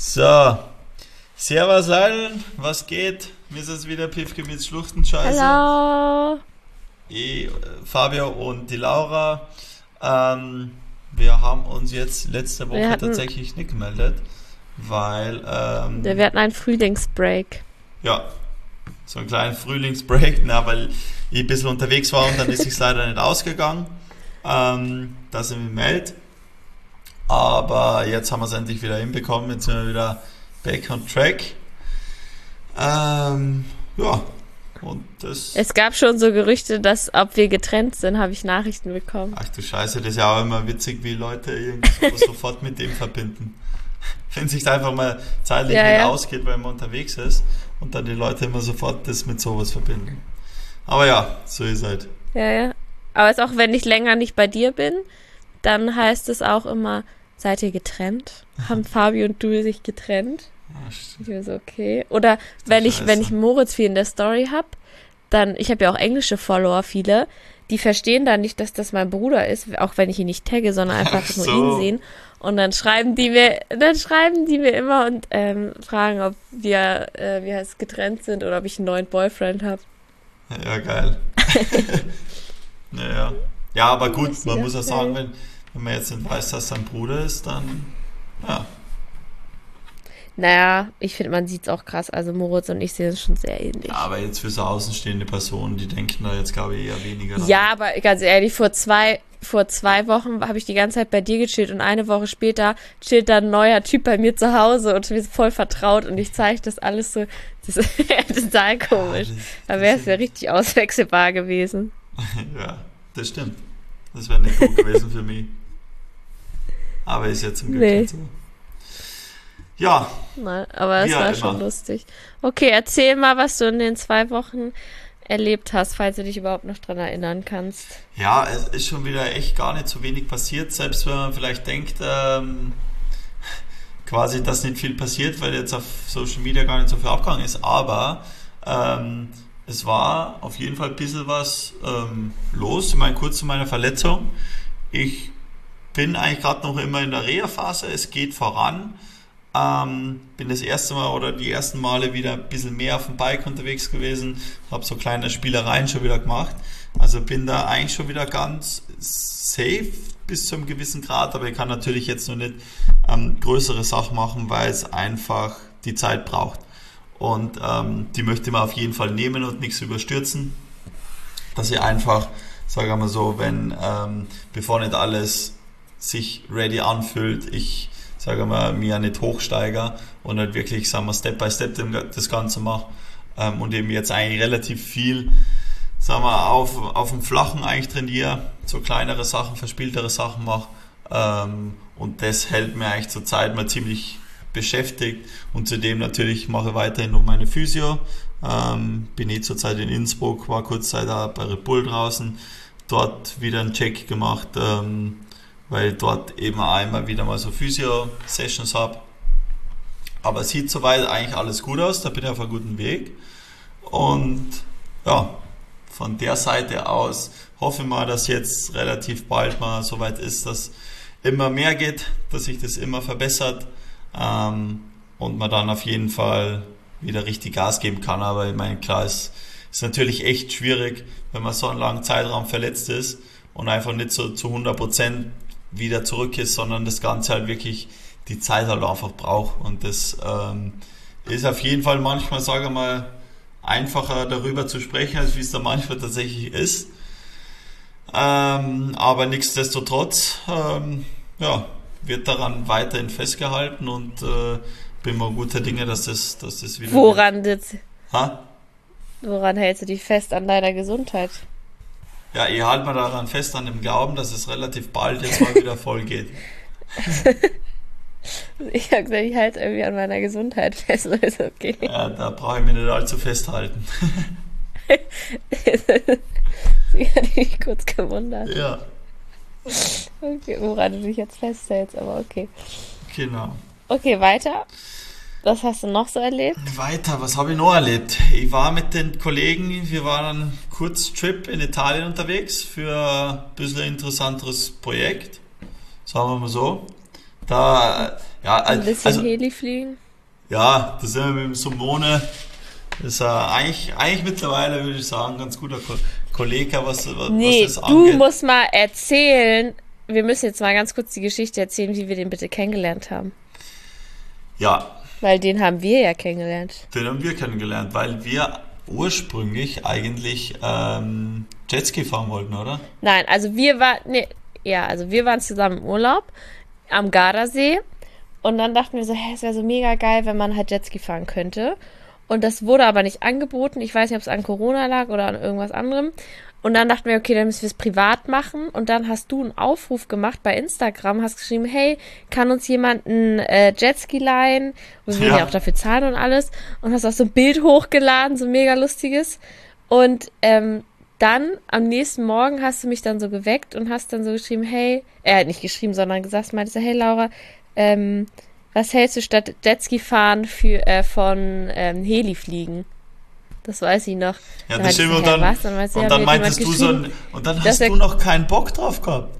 So, servus allen, was geht? Wir sind es wieder, Pifke mit Schluchtenscheiße. Hallo. Fabio und die Laura. Wir haben uns jetzt letzte Woche tatsächlich nicht gemeldet, weil... wir hatten einen Frühlingsbreak. Ja, so einen kleinen Frühlingsbreak, weil ich ein bisschen unterwegs war und dann ist es leider nicht ausgegangen, dass ich mich melde. Aber jetzt haben wir es endlich wieder hinbekommen, jetzt sind wir wieder back on track. Ja, und das... Es gab schon so Gerüchte, dass ob wir getrennt sind, habe ich Nachrichten bekommen. Ach du Scheiße, das ist ja auch immer witzig, wie Leute irgendwie sofort mit dem verbinden. Wenn sich da einfach mal zeitlich nicht ausgeht, weil man unterwegs ist und dann die Leute immer sofort das mit sowas verbinden. Aber ja, so ist halt. Ja. Aber es auch, wenn ich länger nicht bei dir bin, dann heißt es auch immer, seid ihr getrennt? Haben Fabi und du sich getrennt? Ich bin so, okay. Oder wenn ich Moritz viel in der Story habe, dann, ich habe ja auch englische Follower, viele, die verstehen dann nicht, dass das mein Bruder ist, auch wenn ich ihn nicht tagge, sondern einfach nur ihn sehen. Und dann schreiben die mir immer und fragen, ob wir getrennt sind oder ob ich einen neuen Boyfriend habe. Ja, geil. Naja. Ja, aber gut, man muss ja sagen, wenn man jetzt nicht weiß, dass sein Bruder ist, dann, ja. Naja, ich finde, man sieht es auch krass. Also Moritz und ich sehen es schon sehr ähnlich. Ja, aber jetzt für so außenstehende Personen, die denken da jetzt, glaube ich, eher weniger dran. Ja, aber ganz ehrlich, vor zwei Wochen habe ich die ganze Zeit bei dir gechillt und eine Woche später chillt da ein neuer Typ bei mir zu Hause und wir sind voll vertraut und ich zeige das alles so. Das ist total komisch. Da wäre es ja richtig auswechselbar gewesen. Ja, das stimmt. Das wäre nicht gut gewesen für mich. Aber ist ja zum Glück nicht so. Ja. Nein, aber es war schon lustig. Okay, erzähl mal, was du in den 2 Wochen erlebt hast, falls du dich überhaupt noch dran erinnern kannst. Ja, es ist schon wieder echt gar nicht so wenig passiert, selbst wenn man vielleicht denkt, quasi, dass nicht viel passiert, weil jetzt auf Social Media gar nicht so viel abgegangen ist, aber es war auf jeden Fall ein bisschen was los. Ich meine, kurz zu meiner Verletzung. Ich bin eigentlich gerade noch immer in der Reha-Phase, es geht voran. Bin das erste Mal oder die ersten Male wieder ein bisschen mehr auf dem Bike unterwegs gewesen, habe so kleine Spielereien schon wieder gemacht, also bin da eigentlich schon wieder ganz safe bis zu einem gewissen Grad, aber ich kann natürlich jetzt noch nicht größere Sachen machen, weil es einfach die Zeit braucht und die möchte man auf jeden Fall nehmen und nichts überstürzen, dass ich einfach, sage ich mal so, wenn bevor nicht alles sich ready anfühlt, ich sage mal, mir nicht hochsteiger und nicht wirklich, sagen wir, Step by Step das Ganze mache und eben jetzt eigentlich relativ viel, sagen wir, auf dem Flachen eigentlich trainiere, so kleinere Sachen, verspieltere Sachen mache und das hält mir eigentlich zur Zeit mal ziemlich beschäftigt und zudem natürlich mache ich weiterhin noch meine Physio, bin zurzeit in Innsbruck, war kurz Zeit da bei Red Bull draußen, dort wieder einen Check gemacht, weil dort eben auch immer wieder mal so Physio-Sessions habe. Aber es sieht soweit eigentlich alles gut aus, da bin ich auf einem guten Weg. Und ja, von der Seite aus hoffe ich mal, dass jetzt relativ bald mal so weit ist, dass immer mehr geht, dass sich das immer verbessert und man dann auf jeden Fall wieder richtig Gas geben kann. Aber ich meine, klar, es ist natürlich echt schwierig, wenn man so einen langen Zeitraum verletzt ist und einfach nicht so zu 100% wieder zurück ist, sondern das Ganze halt wirklich die Zeit halt einfach braucht und das ist auf jeden Fall manchmal, sage ich mal, einfacher darüber zu sprechen, als wie es da manchmal tatsächlich ist, aber nichtsdestotrotz wird daran weiterhin festgehalten und bin mal guter Dinge, dass das wieder Woran hältst du dich fest an deiner Gesundheit? Ja, ich halte mir daran fest, an dem Glauben, dass es relativ bald jetzt mal wieder voll geht. Ich habe gesagt, ich halte irgendwie an meiner Gesundheit fest, ist okay. Ja, da brauche ich mich nicht allzu festhalten. Sie hat mich kurz gewundert. Ja. Okay, woran du dich jetzt festhältst, aber okay. Genau. Okay, weiter. Was hast du noch so erlebt? Weiter, was habe ich noch erlebt? Ich war mit den Kollegen, wir waren Kurztrip in Italien unterwegs für ein bisschen interessanteres Projekt, sagen wir mal so. Da Ja, Ein bisschen Heli fliegen. Ja, da sind wir mit dem Simone. Das ist eigentlich mittlerweile, würde ich sagen, ganz guter Kollege, was das angeht. Du musst mal erzählen, wir müssen jetzt mal ganz kurz die Geschichte erzählen, wie wir den bitte kennengelernt haben. Ja. Weil den haben wir ja kennengelernt. Den haben wir kennengelernt, weil wir ursprünglich eigentlich Jetski fahren wollten, oder? Nein, also wir waren zusammen im Urlaub am Gardasee und dann dachten wir so, es wäre so mega geil, wenn man halt Jetski fahren könnte. Und das wurde aber nicht angeboten. Ich weiß nicht, ob es an Corona lag oder an irgendwas anderem. Und dann dachten wir, okay, dann müssen wir es privat machen. Und dann hast du einen Aufruf gemacht bei Instagram, hast geschrieben, hey, kann uns jemand einen Jetski leihen? Wir würden ja auch dafür zahlen und alles. Und hast auch so ein Bild hochgeladen, so mega lustiges. Und dann am nächsten Morgen hast du mich dann so geweckt und hast dann so geschrieben, hey, nicht geschrieben, sondern gesagt, meinte so, hey Laura, was hältst du statt Jetski fahren von Heli fliegen? Das weiß ich noch. Ja, das stimmt. Und dann meintest du so, und dann hast du noch keinen Bock drauf gehabt.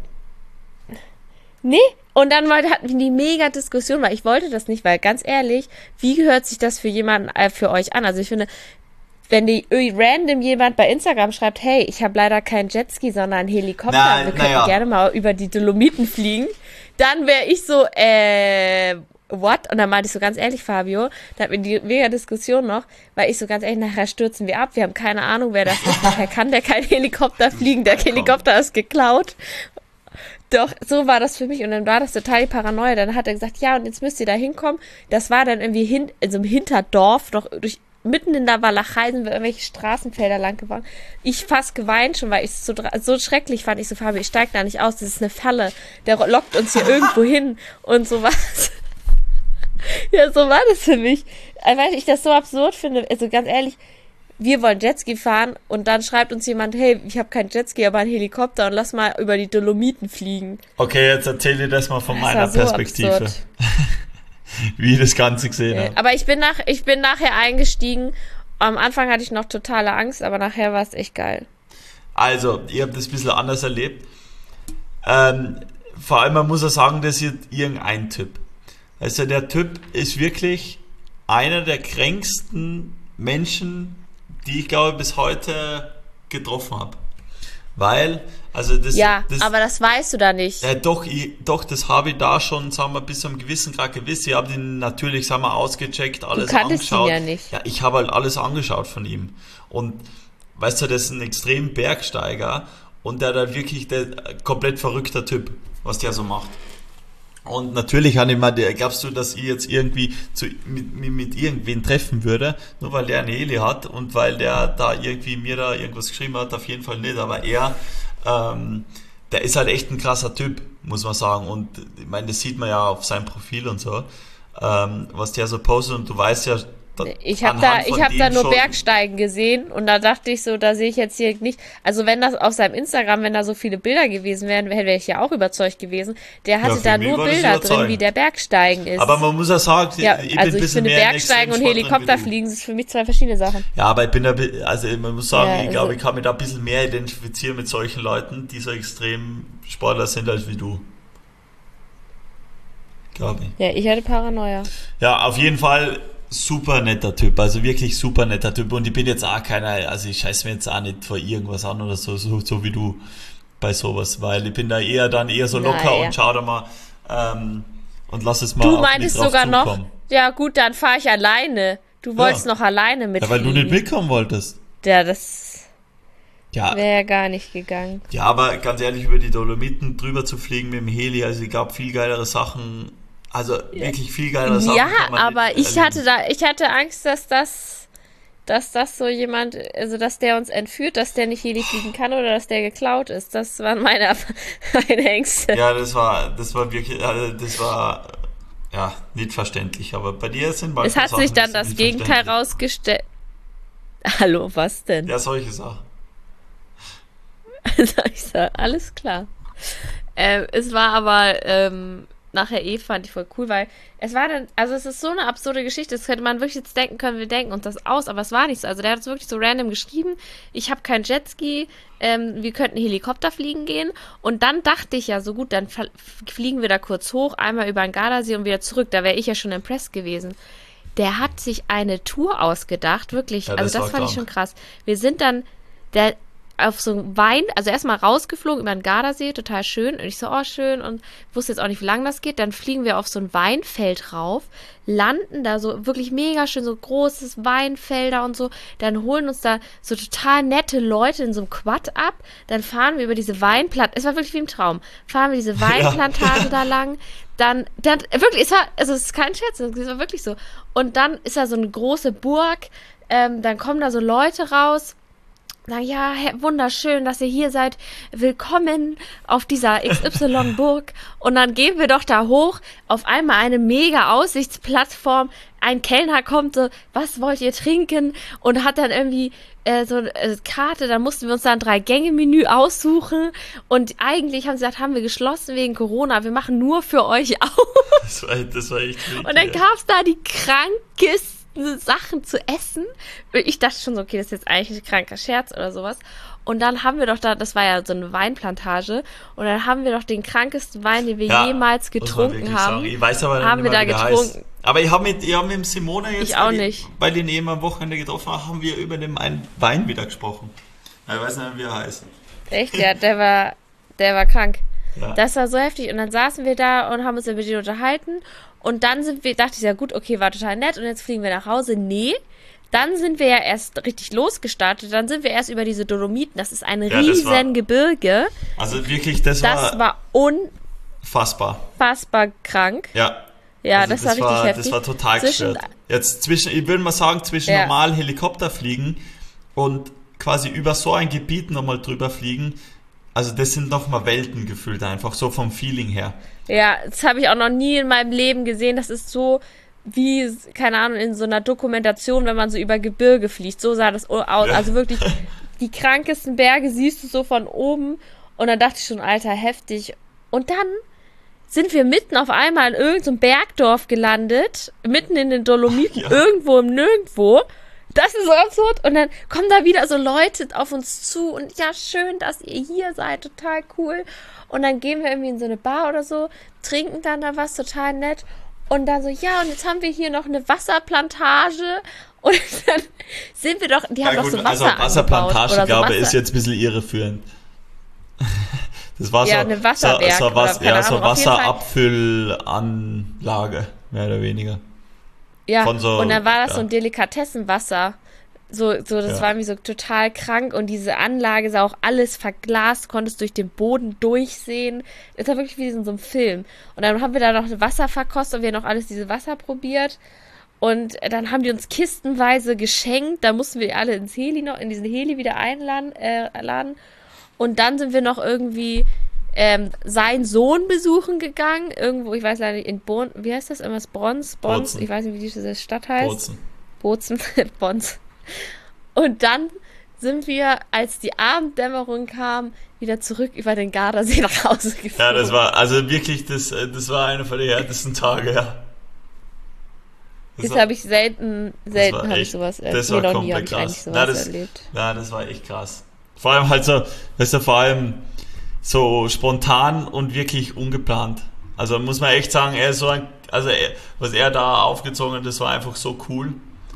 Nee, und dann hatten wir die mega Diskussion, weil ich wollte das nicht, weil ganz ehrlich, wie hört sich das für jemanden, für euch an? Also ich finde, wenn random jemand bei Instagram schreibt, hey, ich habe leider keinen Jetski, sondern einen Helikopter, wir könnten gerne mal über die Dolomiten fliegen, dann wäre ich so, what? Und dann meinte ich so, ganz ehrlich, Fabio, da hatten wir die mega Diskussion noch, weil ich so, ganz ehrlich, nachher stürzen wir ab, wir haben keine Ahnung, wer das ist, nachher kann der kein Helikopter fliegen, der Helikopter ist geklaut. Doch, so war das für mich und dann war das total die Paranoia, dann hat er gesagt, ja, und jetzt müsst ihr da hinkommen, das war dann irgendwie in so einem Hinterdorf, noch mitten in der Walachei sind wir irgendwelche Straßenfelder lang gefahren. Ich fast geweint schon, weil ich es so schrecklich fand. Ich so, Fabio, ich steig da nicht aus, das ist eine Falle, der lockt uns hier irgendwo hin und sowas. Ja, so war das für mich. Weil ich das so absurd finde. Also ganz ehrlich, wir wollen Jetski fahren und dann schreibt uns jemand, hey, ich habe keinen Jetski, aber einen Helikopter und lass mal über die Dolomiten fliegen. Okay, jetzt erzähl dir das mal von meiner Perspektive. Absurd. Wie ich das Ganze gesehen habe. Aber ich bin nachher eingestiegen. Am Anfang hatte ich noch totale Angst, aber nachher war es echt geil. Also, ihr habt das ein bisschen anders erlebt. Vor allem, man muss ja sagen, das ist irgendein Typ. Also der Typ ist wirklich einer der kränksten Menschen, die ich glaube bis heute getroffen habe. Weil, also das... Ja, aber das weißt du da nicht. Doch, das habe ich da schon, sagen wir, bis zu einem gewissen Grad gewusst. Ich habe den natürlich, sagen wir, ausgecheckt, alles du kanntest angeschaut. Ihn ja nicht. Ja, ich habe halt alles angeschaut von ihm. Und weißt du, das ist ein extrem Bergsteiger und der da wirklich der komplett verrückter Typ, was der so macht. Und natürlich habe ich mal, glaubst du, dass ich jetzt irgendwie mit irgendwen treffen würde, nur weil der eine Heli hat und weil der da irgendwie mir da irgendwas geschrieben hat, auf jeden Fall nicht, aber er, der ist halt echt ein krasser Typ, muss man sagen, und ich meine, das sieht man ja auf seinem Profil und so, was der so postet und du weißt ja, ich habe da nur Bergsteigen gesehen und da dachte ich so, da sehe ich jetzt hier nicht, also wenn das auf seinem Instagram, wenn da so viele Bilder gewesen wären, wäre ich ja auch überzeugt gewesen. Der hatte da nur Bilder drin, wie der Bergsteigen ist. Aber man muss ja sagen, ich finde Bergsteigen und Helikopterfliegen sind für mich zwei verschiedene Sachen. Ja, aber ich bin da, also man muss sagen, ich glaube, ich kann mich da ein bisschen mehr identifizieren mit solchen Leuten, die so extrem Sportler sind als wie du. Glaube ich. Ja, ich hatte Paranoia. Ja, auf jeden Fall super netter Typ, also wirklich super netter Typ und ich bin jetzt auch keiner, also ich scheiß mir jetzt auch nicht vor irgendwas an oder so wie du bei sowas, weil ich bin da eher so locker und schau da mal und lass es mal. Du meintest sogar noch, ja gut, dann fahre ich alleine. Du wolltest noch alleine mitfliegen. Ja, weil du nicht mitkommen wolltest. Ja, das wäre ja gar nicht gegangen. Ja, aber ganz ehrlich, über die Dolomiten drüber zu fliegen mit dem Heli, also ich gab viel geilere Sachen. Also wirklich viel geiler Sachen. Ja, aber ich hatte Angst, dass das so jemand, also dass der uns entführt, dass der nicht Heli fliegen kann oder dass der geklaut ist. Das waren meine Ängste. Ja, das war wirklich, das war ja nicht verständlich. Aber bei dir sind es hat sich dann das Gegenteil rausgestellt. Hallo, was denn? Ja, solche Sachen. Ich sag, alles klar. Es war aber nachher fand ich voll cool, weil es war dann, also es ist so eine absurde Geschichte, das könnte man wirklich jetzt denken können, wir denken uns das aus, aber es war nicht so. Also der hat es wirklich so random geschrieben, ich habe kein Jetski, wir könnten Helikopter fliegen gehen und dann dachte ich ja so gut, dann fliegen wir da kurz hoch, einmal über den Gardasee und wieder zurück, da wäre ich ja schon impressed gewesen. Der hat sich eine Tour ausgedacht, wirklich, Ja, also das fand krank. ich schon krass. Wir sind dann, auf so ein also erstmal rausgeflogen über den Gardasee, total schön. Und ich so, oh, schön. Und wusste jetzt auch nicht, wie lange das geht. Dann fliegen wir auf so ein Weinfeld rauf, landen da so wirklich mega schön, so großes Weinfelder und so. Dann holen uns da so total nette Leute in so einem Quad ab. Dann fahren wir über diese Weinplantage, es war wirklich wie im Traum, fahren wir diese Weinplantage da lang. Dann wirklich, es ist kein Scherz, es war wirklich so. Und dann ist da so eine große Burg, dann kommen da so Leute raus, sagen, ja, wunderschön, dass ihr hier seid, willkommen auf dieser XY-Burg. Und dann gehen wir doch da hoch, auf einmal eine mega Aussichtsplattform, ein Kellner kommt so, was wollt ihr trinken? Und hat dann irgendwie so eine Karte, dann mussten wir uns dann 3-Gänge-Menü aussuchen und eigentlich haben sie gesagt, haben wir geschlossen wegen Corona, wir machen nur für euch auf. Das war echt richtig, und dann gab's da die krankesten Sachen zu essen. Ich dachte schon so, okay, das ist jetzt eigentlich ein kranker Scherz oder sowas. Und dann haben wir doch da, das war ja so eine Weinplantage, und dann haben wir doch den krankesten Wein, den wir jemals getrunken haben. Sagen. Ich weiß aber haben nicht wir mehr, da wie der getrunken. heißt. Aber ich habe mit Simone jetzt, Ich auch nicht. weil die neben am Wochenende getroffen haben wir über den Wein wieder gesprochen. Ich weiß nicht, wie er heißt. Echt? Ja, der war krank. Ja. Das war so heftig. Und dann saßen wir da und haben uns mit denen unterhalten. Und dann dachte ich, ja gut, okay, war total nett. Und jetzt fliegen wir nach Hause. Nee, dann sind wir ja erst richtig losgestartet. Dann sind wir erst über diese Dolomiten. Das ist ein riesen Gebirge. Also wirklich, das war unfassbar krank. Ja. Ja, also das war richtig heftig. Das war total gestört. Jetzt ich würde mal sagen, zwischen normal Helikopterfliegen und quasi über so ein Gebiet nochmal drüber fliegen, also das sind nochmal Welten gefühlt einfach, so vom Feeling her. Ja, das habe ich auch noch nie in meinem Leben gesehen. Das ist so wie, keine Ahnung, in so einer Dokumentation, wenn man so über Gebirge fliegt. So sah das aus. Ja. Also wirklich, die krankesten Berge siehst du so von oben. Und dann dachte ich schon, Alter, heftig. Und dann sind wir mitten auf einmal in irgendeinem Bergdorf gelandet, mitten in den Dolomiten, irgendwo im Nirgendwo. Das ist so absurd. Und dann kommen da wieder so Leute auf uns zu und ja, schön, dass ihr hier seid, total cool. Und dann gehen wir irgendwie in so eine Bar oder so, trinken dann da was, total nett. Und dann so, ja, und jetzt haben wir hier noch eine Wasserplantage. Und dann sind wir doch, die haben doch so Wasser also Wasserplantage, glaube ich, ist jetzt ein bisschen irreführend. Das war so eine Wasserwerk so Wasserabfüllanlage, mehr oder weniger. Ja, und dann war das so ein Delikatessenwasser. Das war irgendwie so total krank und diese Anlage sah auch alles verglast, konntest durch den Boden durchsehen. Es war wirklich wie in so einem Film. Und dann haben wir da noch Wasser verkostet und wir haben noch alles diese Wasser probiert. Und dann haben die uns kistenweise geschenkt. Da mussten wir alle in diesen Heli wieder einladen. Und dann sind wir noch irgendwie seinen Sohn besuchen gegangen. Irgendwo, ich weiß leider nicht, in Bonn, wie heißt das? Irgendwas Bons? Ich weiß nicht, wie diese Stadt heißt. Bozen. Bons. Und dann sind wir, als die Abenddämmerung kam, wieder zurück über den Gardasee nach Hause geflogen. Ja, das war, also wirklich, das war einer von den härtesten Tage, ja. Das habe ich selten habe ich sowas erlebt. Das war komplett krass. Erlebt. Ja, das war echt krass. Vor allem halt so, so spontan und wirklich ungeplant. Also muss man echt sagen, was er da aufgezogen hat, das war einfach so cool.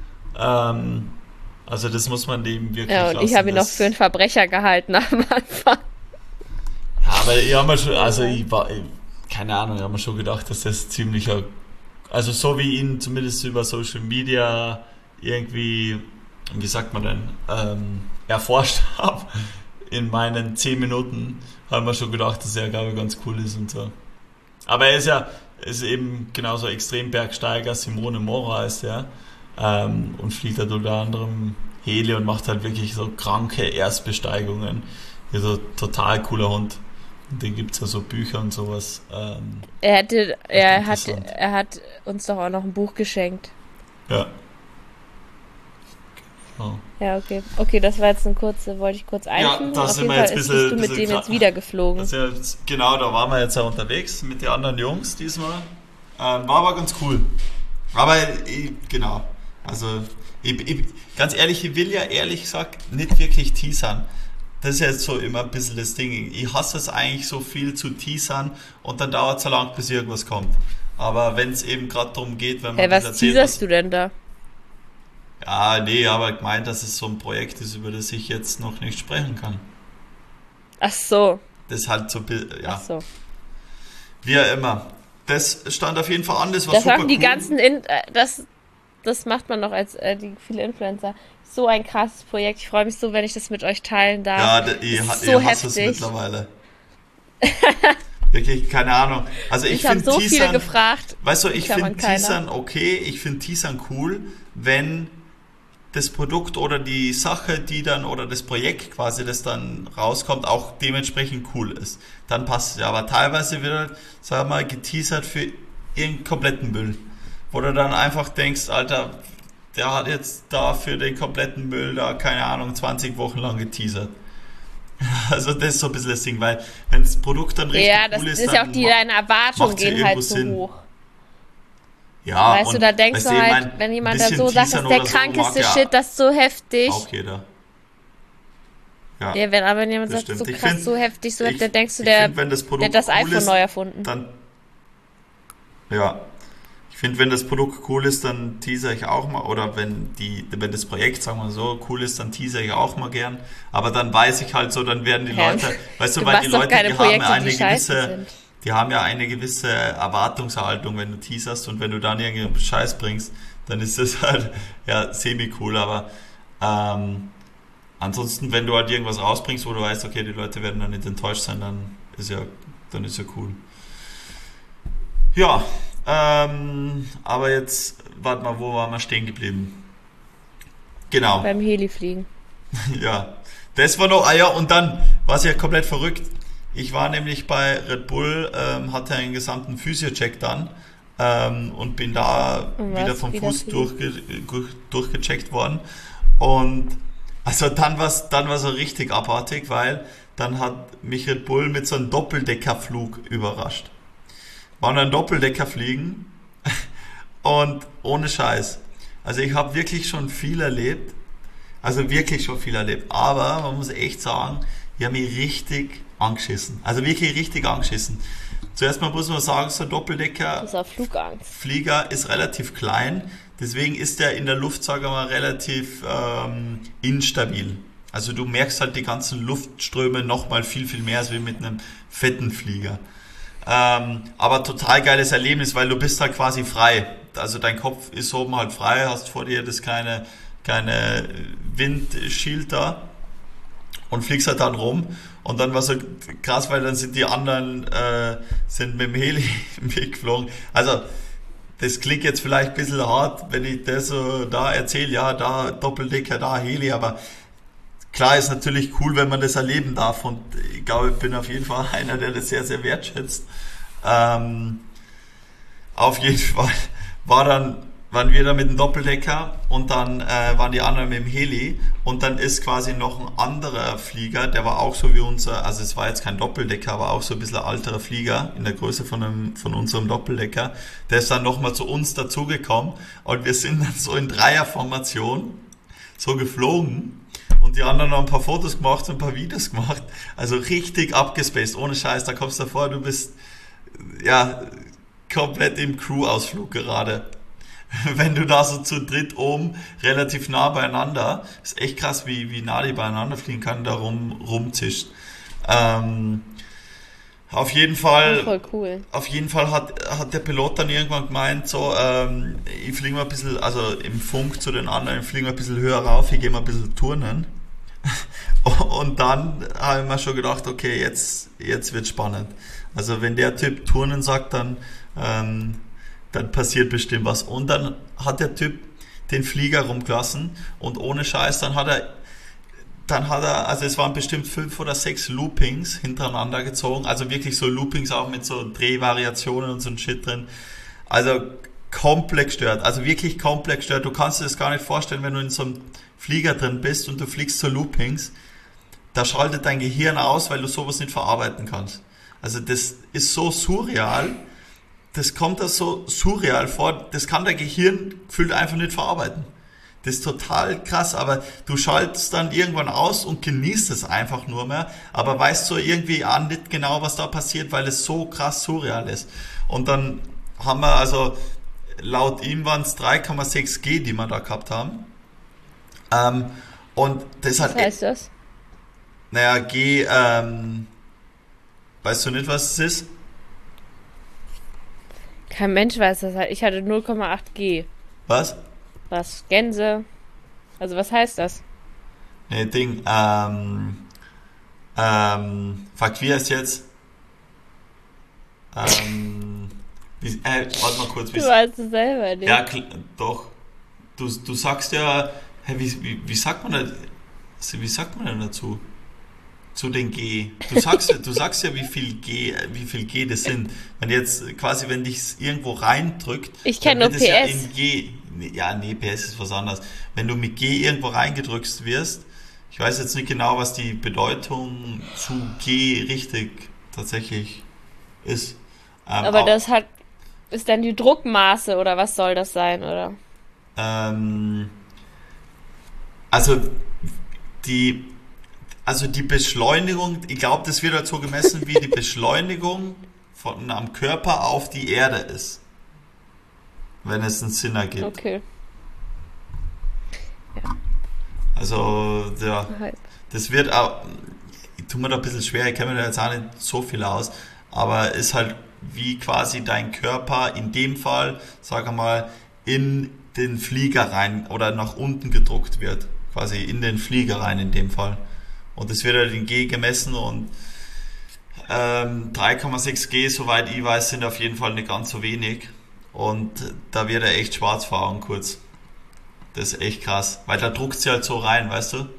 Also das muss man dem wirklich lassen. Ja, und ich habe ihn noch für einen Verbrecher gehalten am Anfang. Ja, aber ich habe mir schon, keine Ahnung, ich habe mir schon gedacht, dass das ziemlicher, also so wie ihn zumindest über Social Media irgendwie, wie sagt man denn, erforscht habe, in meinen 10 Minuten, haben wir schon gedacht, dass er, glaube ich, ganz cool ist und so. Aber er ist eben genauso Extrembergsteiger, Simone Mora heißt er, und fliegt halt unter anderem Heli und macht halt wirklich so kranke Erstbesteigungen. Hier so total cooler Hund. Und den gibt es ja so Bücher und sowas. Er hat uns doch auch noch ein Buch geschenkt. Ja. Oh. Ja, okay. Okay, das war jetzt eine kurze, wollte ich kurz einfügen. Da Auf sind jeden wir Fall jetzt bist du mit dem jetzt wieder geflogen. Genau, da waren wir jetzt auch unterwegs mit den anderen Jungs diesmal. War aber ganz cool. Aber genau, also ganz ehrlich, ich will ja ehrlich gesagt nicht wirklich teasern. Das ist jetzt so immer ein bisschen das Ding. Ich hasse es eigentlich so viel zu teasern und dann dauert es so lang, bis irgendwas kommt. Aber wenn es eben gerade darum geht, wenn man Hey, was teaserst du denn da? Ja, nee, aber ich meine, dass es so ein Projekt ist, über das ich jetzt noch nicht sprechen kann. Ach so. Das ist halt so, ja. Ach so. Wie auch immer. Das stand auf jeden Fall an, das war Das super haben die cool. ganzen, das macht man noch als die viele Influencer. So ein krasses Projekt. Ich freue mich so, wenn ich das mit euch teilen darf. Ja, ich hasse es mittlerweile. Wirklich, keine Ahnung. Also ich finde so Teasern, viele gefragt. weißt du, ich finde Teasern okay, ich finde Teasern cool, wenn das Produkt oder die Sache, die dann, oder das Projekt quasi, das dann rauskommt, auch dementsprechend cool ist. Dann passt es ja. Aber teilweise wird halt, sagen wir mal, geteasert für irgendeinen kompletten Müll. Wo du dann einfach denkst, Alter, der hat jetzt da für den kompletten Müll da, keine Ahnung, 20 Wochen lang geteasert. Also das ist so ein bisschen das Ding, weil wenn das Produkt dann richtig cool ist, dann ja auch deine Erwartungen gehen halt so hoch. Ja, weißt du, da denkst du halt, wenn jemand dann so sagt, das ist der krankeste Shit, das ist so heftig. Auch jeder. Ja, wenn jemand sagt, so krass, so heftig, dann denkst du, der hat das iPhone neu erfunden. Dann, ja. Ich finde, wenn das Produkt cool ist, dann teaser ich auch mal, oder wenn das Projekt, sagen wir so, cool ist, dann teaser ich auch mal gern. Aber dann weiß ich halt so, dann werden die Leute, weißt du, weil die Leute, die haben ja eine gewisse Erwartungshaltung, wenn du teaserst, und wenn du dann irgendeinen Scheiß bringst, dann ist das halt, ja, semi-cool, aber ansonsten, wenn du halt irgendwas rausbringst, wo du weißt, okay, die Leute werden dann nicht enttäuscht sein, dann ist ja cool. Ja, aber jetzt, warte mal, wo waren wir stehen geblieben? Genau. Beim Helifliegen. Ja, das war noch, und dann war es ja komplett verrückt. Ich war nämlich bei Red Bull, hatte einen gesamten Physio-Check dann und bin da wieder vom Fuß durchgecheckt worden. Und also dann war so richtig abartig, weil dann hat mich Red Bull mit so einem Doppeldeckerflug überrascht. Waren dann Doppeldecker fliegen und ohne Scheiß. Also ich habe wirklich schon viel erlebt. Aber man muss echt sagen, ich habe mich richtig angeschissen. Also wirklich richtig angeschissen. Zuerst mal muss man sagen, so ein Doppeldecker Flieger ist relativ klein. Deswegen ist der in der Luft, sagen wir mal, relativ instabil. Also du merkst halt die ganzen Luftströme nochmal viel, viel mehr als wie mit einem fetten Flieger. Aber total geiles Erlebnis, weil du bist halt quasi frei. Also dein Kopf ist oben halt frei, hast vor dir das kleine Windschild da und fliegst halt dann rum. Und dann war so krass, weil dann sind die anderen sind mit dem Heli weggeflogen. Also das klingt jetzt vielleicht ein bisschen hart, wenn ich das so da erzähle, ja, da Doppeldecker, da Heli, aber klar ist natürlich cool, wenn man das erleben darf, und ich glaube, ich bin auf jeden Fall einer, der das sehr, sehr wertschätzt. Auf jeden Fall waren wir da mit dem Doppeldecker und dann waren die anderen mit dem Heli, und dann ist quasi noch ein anderer Flieger, der war auch so wie unser, also es war jetzt kein Doppeldecker, aber auch so ein bisschen alterer Flieger in der Größe von unserem Doppeldecker, der ist dann nochmal zu uns dazugekommen, und wir sind dann so in Dreierformation so geflogen. Und die anderen haben ein paar Fotos gemacht und ein paar Videos gemacht. Also richtig abgespaced, ohne Scheiß. Da kommst du vor, du bist ja komplett im Crew-Ausflug gerade. Wenn du da so zu dritt oben relativ nah beieinander, ist echt krass, wie nah die beieinander fliegen kann, da rumzischt. Auf jeden Fall, voll cool. Auf jeden Fall hat der Pilot dann irgendwann gemeint, so, ich fliege mal ein bisschen, also im Funk zu den anderen, ich fliege mal ein bisschen höher rauf, ich gehe mal ein bisschen turnen. Und dann habe ich mir schon gedacht, okay, jetzt wird spannend. Also wenn der Typ Turnen sagt, dann passiert bestimmt was. Und dann hat der Typ den Flieger rumgelassen, und ohne Scheiß, dann hat er, also es waren bestimmt 5 oder 6 Loopings hintereinander gezogen, also wirklich so Loopings auch mit so Drehvariationen und so ein Shit drin. Also komplett gestört. Also wirklich komplett gestört. Du kannst dir das gar nicht vorstellen, wenn du in so einem Flieger drin bist und du fliegst so Loopings, da schaltet dein Gehirn aus, weil du sowas nicht verarbeiten kannst. Also das ist so surreal, das kommt da so surreal vor, das kann dein Gehirn gefühlt einfach nicht verarbeiten. Das ist total krass, aber du schaltest dann irgendwann aus und genießt es einfach nur mehr, aber weißt so irgendwie auch nicht genau, was da passiert, weil es so krass surreal ist. Und dann haben wir, also laut ihm waren es 3,6 G, die wir da gehabt haben. Und das Was hat, heißt das? naja, G, weißt du nicht, was es ist? Kein Mensch weiß das halt. Ich hatte 0,8 G. Was? Was? Gänse? Also was heißt das? Nee, Ding, fuck, wie heißt jetzt? Warte mal kurz, Du weißt es selber nicht. ja, doch. Du sagst ja, hä, wie sagt man da, wie sagt man denn dazu? Zu den G. Du sagst ja, wie viel G das sind. Wenn jetzt quasi, wenn dich irgendwo reindrückt, Ich dann kenne nur wird es ja PS. in G. Ja, nee, PS ist was anderes. Wenn du mit G irgendwo reingedrückt wirst, ich weiß jetzt nicht genau, was die Bedeutung zu G richtig tatsächlich ist. Aber das ist dann die Druckmaße oder was soll das sein, oder? Ähm, also die, also die Beschleunigung, ich glaube, das wird halt so gemessen, wie die Beschleunigung von am Körper auf die Erde ist, wenn es einen Sinn ergibt. Okay. Also ja, Halt. das wird auch, ich tue mir da ein bisschen schwer, ich kenne mir da jetzt auch nicht so viel aus, aber ist halt wie quasi dein Körper in dem Fall, sag mal, in den Flieger rein oder nach unten gedruckt wird. Quasi in den Flieger rein in dem Fall. Und das wird halt in G gemessen und 3,6 G, soweit ich weiß, sind auf jeden Fall nicht ganz so wenig. Und da wird er echt schwarz vor Augen kurz. Das ist echt krass. Weil da druckt sie halt so rein, weißt du?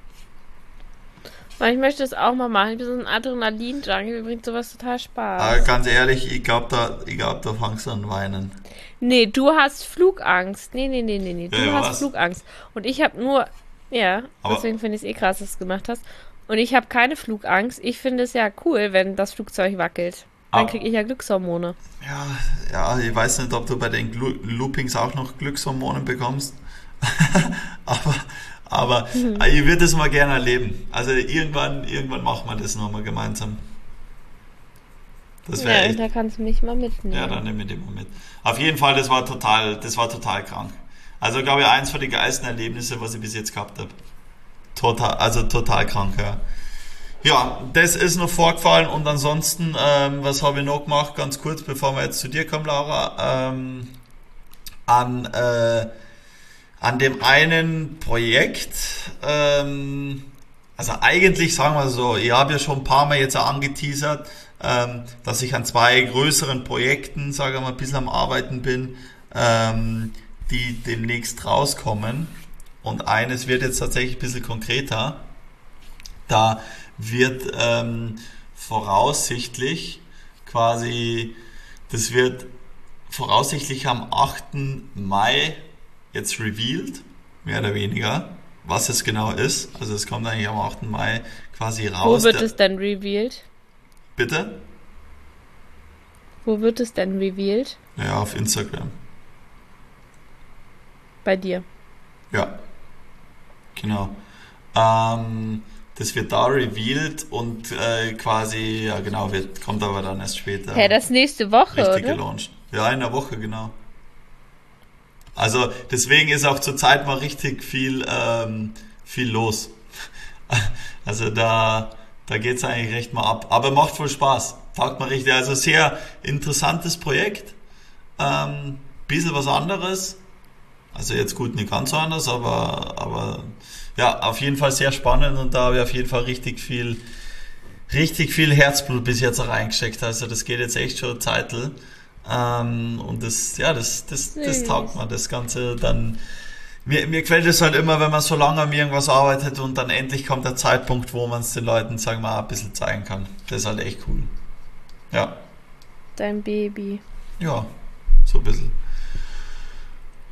Ich möchte das auch mal machen. Ich bin so ein Adrenalin-Junkie. Mir bringt sowas total Aber Spaß. ganz ehrlich, ich glaube, da fangst du an weinen. Nee, du hast Flugangst. Nee. Ja, Du ja, hast was? Flugangst. Und ich habe nur, ja, Aber deswegen finde ich es eh krass, dass du es gemacht hast. Und ich habe keine Flugangst. Ich finde es ja cool, wenn das Flugzeug wackelt. Dann ah, kriege ich ja Glückshormone. ja, ja, ich weiß nicht, ob du bei den Loopings auch noch Glückshormone bekommst. aber, aber ich würde das mal gerne erleben. Also irgendwann machen wir das nochmal gemeinsam. Das wäre Ja, echt. da kannst du mich mal Ja, mitnehmen. dann nehme ich den mal mit. Auf jeden Fall, das war total krank. Also glaube ich, eins von den geilsten Erlebnisse, was ich bis jetzt gehabt habe. Total krank, ja. Ja, das ist noch vorgefallen und ansonsten, was habe ich noch gemacht? Ganz kurz, bevor wir jetzt zu dir kommen, Laura. An, äh, an dem einen Projekt, also eigentlich sagen wir so, ich habe ja schon ein paar Mal jetzt auch angeteasert, dass ich an zwei größeren Projekten, sage ich mal, ein bisschen am Arbeiten bin, die demnächst rauskommen. Und eines wird jetzt tatsächlich ein bisschen konkreter. Da wird voraussichtlich quasi, das wird voraussichtlich am 8. Mai jetzt revealed, mehr oder weniger, was es genau ist. Also es kommt eigentlich am 8. Mai quasi Wo raus. wird es denn revealed? Bitte? Wo wird es denn revealed? Ja, auf Instagram. Bei dir. Ja, genau. Das wird da revealed und quasi, ja genau, kommt aber dann erst später Hä, das nächste Woche, richtig oder? gelauncht. Ja, in der Woche, genau. Also deswegen ist auch zurzeit mal richtig viel los. Also da geht's eigentlich recht mal ab. Aber macht voll Spaß. Taugt mir richtig. Also sehr interessantes Projekt. Bisschen was anderes. Also jetzt gut, nicht ganz so anders, aber ja, auf jeden Fall sehr spannend und da habe ich auf jeden Fall richtig viel Herzblut bis jetzt auch reingesteckt. Also das geht jetzt echt schon eine Zeitl. Und das taugt Süß. mir, das Ganze dann. Mir gefällt es halt immer, wenn man so lange an irgendwas arbeitet und dann endlich kommt der Zeitpunkt, wo man es den Leuten, sagen wir mal, ein bisschen zeigen kann. Das ist halt echt cool. Ja, Dein Baby. ja, so ein bisschen.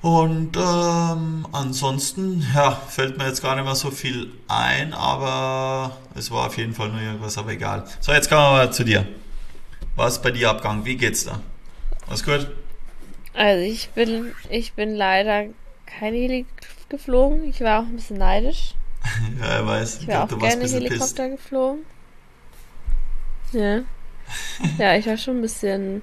Und ansonsten, ja, fällt mir jetzt gar nicht mehr so viel ein, aber es war auf jeden Fall nur irgendwas, aber egal. So, jetzt kommen wir mal zu dir. Was ist bei dir abgegangen? Wie geht's da? Alles gut? Also ich bin leider kein Heli geflogen. Ich war auch ein bisschen neidisch. Ja, ich weiß. Ich Ich wäre glaube, auch du warst ein gerne bisschen Helikopter geflogen. Ja. Ja, ich war schon ein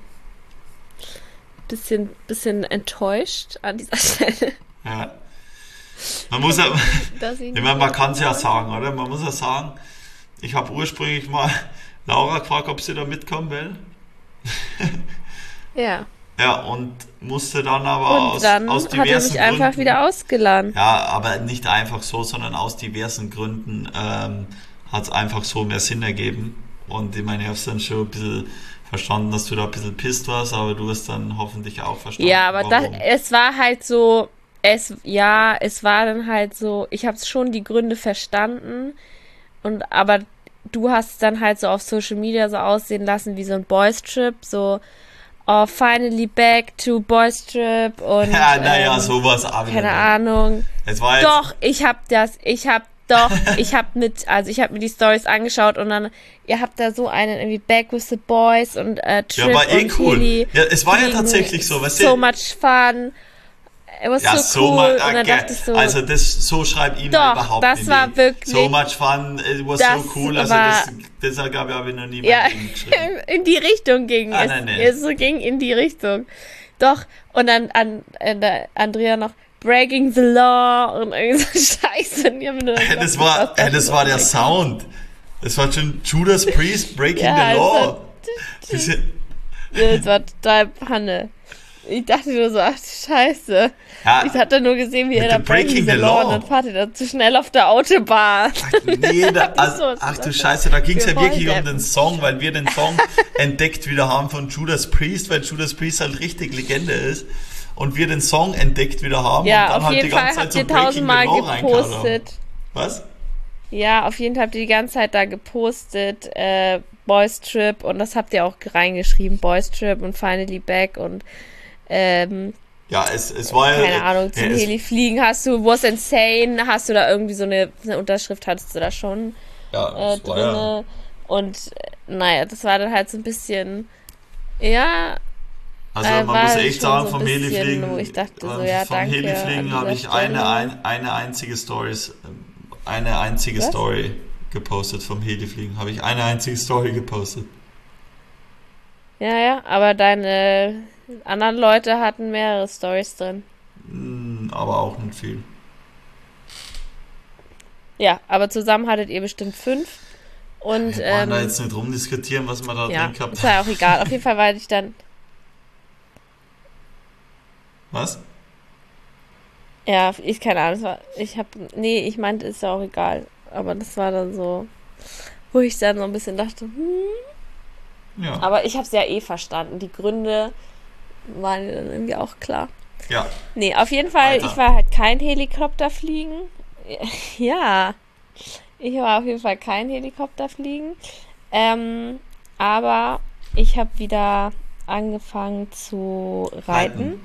bisschen enttäuscht an dieser Stelle. Ja. Man muss ja, Dass ich ich nicht meine, man kann es ja mitfahren sagen, oder? Man muss ja sagen, ich habe ursprünglich mal Laura gefragt, ob sie da mitkommen will. konnte. Ja. Ja, und musste dann aber Und aus dann hat er diversen mich einfach Gründen, wieder ausgeladen. ja, aber nicht einfach so, sondern aus diversen Gründen hat es einfach so mehr Sinn ergeben. Und ich meine, ich habe es dann schon ein bisschen verstanden, dass du da ein bisschen pisst warst, aber du hast dann hoffentlich auch verstanden, Ja, aber warum. es war halt so, es war dann halt so, ich habe schon die Gründe verstanden aber du hast es dann halt so auf Social Media so aussehen lassen wie so ein Boys Trip, so oh, finally back to Boys Trip und Ja, naja, sowas auch wieder keine nicht. Ahnung. Es war jetzt, Doch, ich habe mir die Stories angeschaut und dann, ihr habt da so einen irgendwie Back with the Boys und ja, Trip war eh und cool. Heli Ja, es war ja fliegen, tatsächlich so, weißt so du? much fun. It was Ja, so so cool. much, Und dann okay. dachte ich so, Also so schreibt E-Mail doch, überhaupt das nicht. war Nee. wirklich, So much fun, it was das so cool. Also war, das glaube ich, habe ich noch nie ja, mein Leben geschrieben. in die Richtung ging Ah, es. nein, nee. Es ging in die Richtung. Doch, und dann Andrea noch Breaking the Law und irgendwie so Scheiße. Und ich hab mir nur Hey, gedacht, das war der Sound. Das war schon Judas Priest, Breaking ja, the Law. es war total Panne. Ich dachte nur so, ach du Scheiße. Ja, Ich hatte nur gesehen, wie mit er da dem Breaking the Law und dann fahrt ihr da zu schnell auf der Autobahn. nee, Was ach ist du das Scheiße, da ging es für ja wirklich um Volldeppen? den Song, weil wir den Song entdeckt wieder haben von Judas Priest, weil Judas Priest halt richtig Legende ist. Und wir den Song entdeckt wieder haben und Ja, dann auf halt die jeden Fall ganze Zeit habt so ihr Breaking the tausendmal Law reingehauen haben. gepostet. Was? Ja, auf jeden Fall habt ihr die ganze Zeit da gepostet, Boys Trip und das habt ihr auch reingeschrieben, Boys Trip und Finally Back und Ja, es war ja. keine Ahnung, zum es, Heli fliegen hast du, was insane, hast du da irgendwie so eine Unterschrift hattest du da schon ja, es war ja. drinne und naja, das war dann halt so ein bisschen, ja, Also man war muss echt schon sagen, so ein vom bisschen, Helifliegen, wo ich dachte so, ja, vom danke Helifliegen an habe dieser ich Stelle. eine einzige Was? Story gepostet vom Helifliegen. Habe ich eine einzige Story gepostet. Ja, aber deine anderen Leute hatten mehrere Stories drin. Aber auch nicht viel. Ja, aber zusammen hattet ihr bestimmt 5. Und Wir wollen da jetzt nicht rumdiskutieren, was man da ja, drin gehabt ist ja auch egal. Auf jeden Fall war ich dann, Was? ja, ich keine Ahnung, ich meinte, ist ja auch egal. Aber das war dann so, wo ich dann so ein bisschen dachte, Ja. aber ich habe es ja eh verstanden. Die Gründe waren mir dann irgendwie auch klar. Ja. Nee, auf jeden Fall, Weiter. ich war halt kein Helikopterfliegen. Ja, ich war auf jeden Fall kein Helikopterfliegen. Aber ich habe wieder angefangen zu reiten.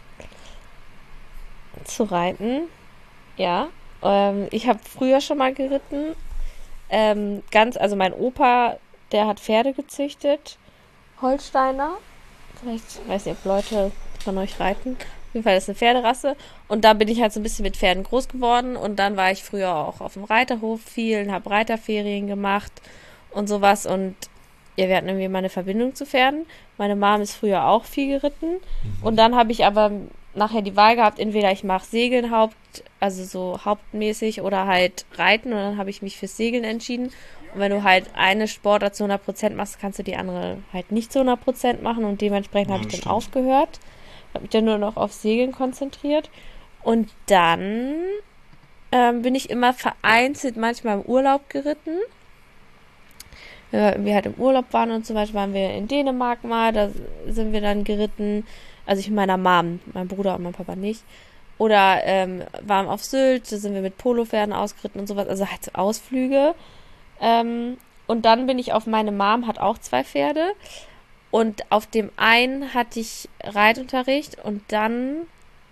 Ja. Ich habe früher schon mal geritten. Also mein Opa, der hat Pferde gezüchtet. Holsteiner. Vielleicht, weiß nicht, ob Leute von euch reiten. Auf jeden Fall ist eine Pferderasse. Und da bin ich halt so ein bisschen mit Pferden groß geworden. Und dann war ich früher auch auf dem Reiterhof viel und habe Reiterferien gemacht und sowas. Und ja, wir hatten irgendwie mal eine Verbindung zu Pferden. Meine Mom ist früher auch viel geritten. Und dann habe ich aber nachher die Wahl gehabt, entweder ich mache Segeln also so hauptmäßig oder halt Reiten. Und dann habe ich mich fürs Segeln entschieden. Und wenn du halt eine Sportart zu 100% machst, kannst du die andere halt nicht zu 100% machen. Und dementsprechend habe ich dann stimmt. aufgehört. Habe mich dann nur noch auf Segeln konzentriert. Und dann bin ich immer vereinzelt manchmal im Urlaub geritten. Wenn wir halt im Urlaub waren und zum Beispiel waren wir in Dänemark mal, da sind wir dann geritten. Also ich mit meiner Mom, mein Bruder und mein Papa nicht. Oder waren auf Sylt, da sind wir mit Polopferden ausgeritten und sowas. Also halt so Ausflüge. Und dann bin ich meine Mom hat auch 2 Pferde. Und auf dem einen hatte ich Reitunterricht und dann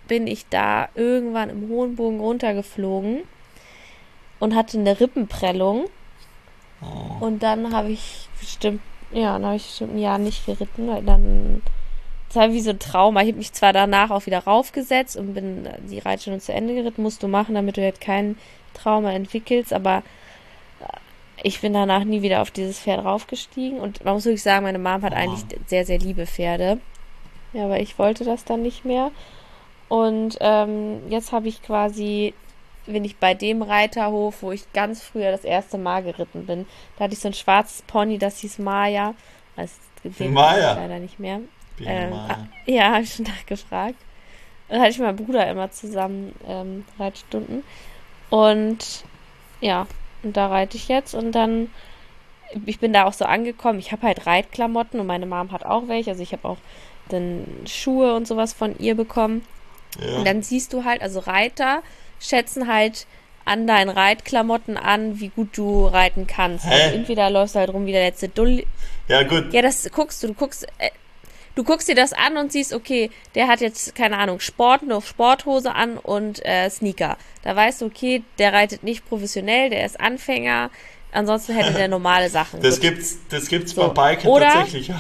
bin ich da irgendwann im hohen Bogen runtergeflogen und hatte eine Rippenprellung. Oh. Und dann habe ich bestimmt ein Jahr nicht geritten, weil dann, das war wie so ein Trauma. Ich habe mich zwar danach auch wieder raufgesetzt und bin die Reitstunde zu Ende geritten, musst du machen, damit du jetzt kein Trauma entwickelst, aber ich bin danach nie wieder auf dieses Pferd raufgestiegen und man muss wirklich sagen, meine Mom hat eigentlich sehr, sehr liebe Pferde. Ja, aber ich wollte das dann nicht mehr. Und jetzt bin ich bei dem Reiterhof, wo ich ganz früher das erste Mal geritten bin. Da hatte ich so ein schwarzes Pony, das hieß Maya. Das gibt es leider nicht mehr. Ja, habe ich schon nachgefragt. Und da hatte ich mit meinem Bruder immer zusammen Reitstunden. Und ja, und da reite ich jetzt. Und dann, ich bin da auch so angekommen. Ich habe halt Reitklamotten und meine Mom hat auch welche. Also ich habe auch dann Schuhe und sowas von ihr bekommen. Ja. Und dann siehst du halt, also Reiter schätzen halt an deinen Reitklamotten an, wie gut du reiten kannst. Also entweder läufst du halt rum wie der letzte Dulli. Ja, gut. Ja, das guckst du. Du guckst dir das an und siehst, okay, der hat jetzt, keine Ahnung, eine Sporthose an und Sneaker. Da weißt du, okay, der reitet nicht professionell, der ist Anfänger. Ansonsten hätte der normale Sachen. Das gibt's so. Beim Biken tatsächlich.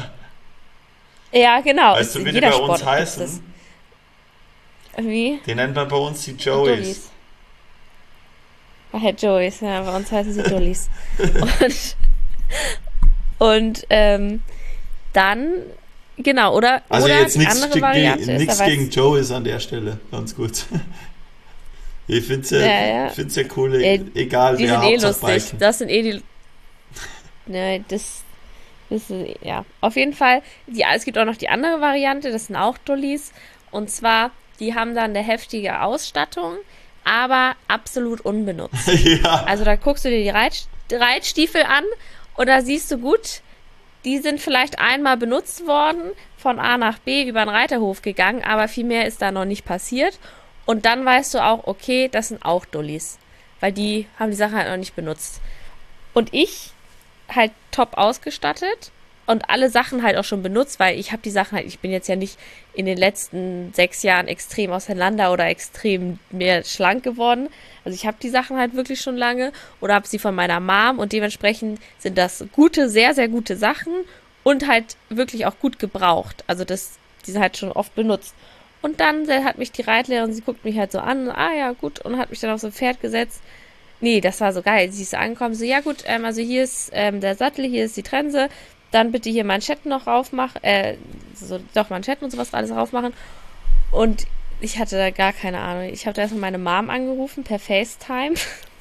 Ja, genau. Weißt du, wie die bei uns heißen? Wie? Die nennt man bei uns die Joeys. Ach ja, Joeys, ja, bei uns heißen sie Dullis. und dann, genau, oder? Also oder jetzt nichts gegen Joeys an der Stelle, ganz gut. Ich finde es ja cool, egal die wer sind lustig. Biken. Das sind die. Ne, das ist, ja. Auf jeden Fall, es gibt auch noch die andere Variante, das sind auch Dullis. Und zwar, die haben dann eine heftige Ausstattung, aber absolut unbenutzt. Ja. Also da guckst du dir die Reitstiefel an und da siehst du gut, die sind vielleicht einmal benutzt worden, von A nach B über den Reiterhof gegangen, aber viel mehr ist da noch nicht passiert. Und dann weißt du auch, okay, das sind auch Dullis, weil die haben die Sachen halt noch nicht benutzt. Und ich halt top ausgestattet und alle Sachen halt auch schon benutzt, weil ich habe die Sachen halt, ich bin jetzt ja nicht in den letzten 6 Jahren extrem auseinander oder extrem mehr schlank geworden. Also ich habe die Sachen halt wirklich schon lange oder habe sie von meiner Mom und dementsprechend sind das gute, sehr, sehr gute Sachen und halt wirklich auch gut gebraucht. Also die sind halt schon oft benutzt. Und dann hat mich die Reitlehrerin, sie guckt mich halt so an, ja gut, und hat mich dann auf so ein Pferd gesetzt. Nee, das war so geil. Sie ist so angekommen, so, ja gut, also hier ist der Sattel, hier ist die Trense, dann bitte hier Manschetten noch raufmachen, Manschetten und sowas alles raufmachen. Und ich hatte da gar keine Ahnung. Ich habe da erstmal meine Mom angerufen per FaceTime,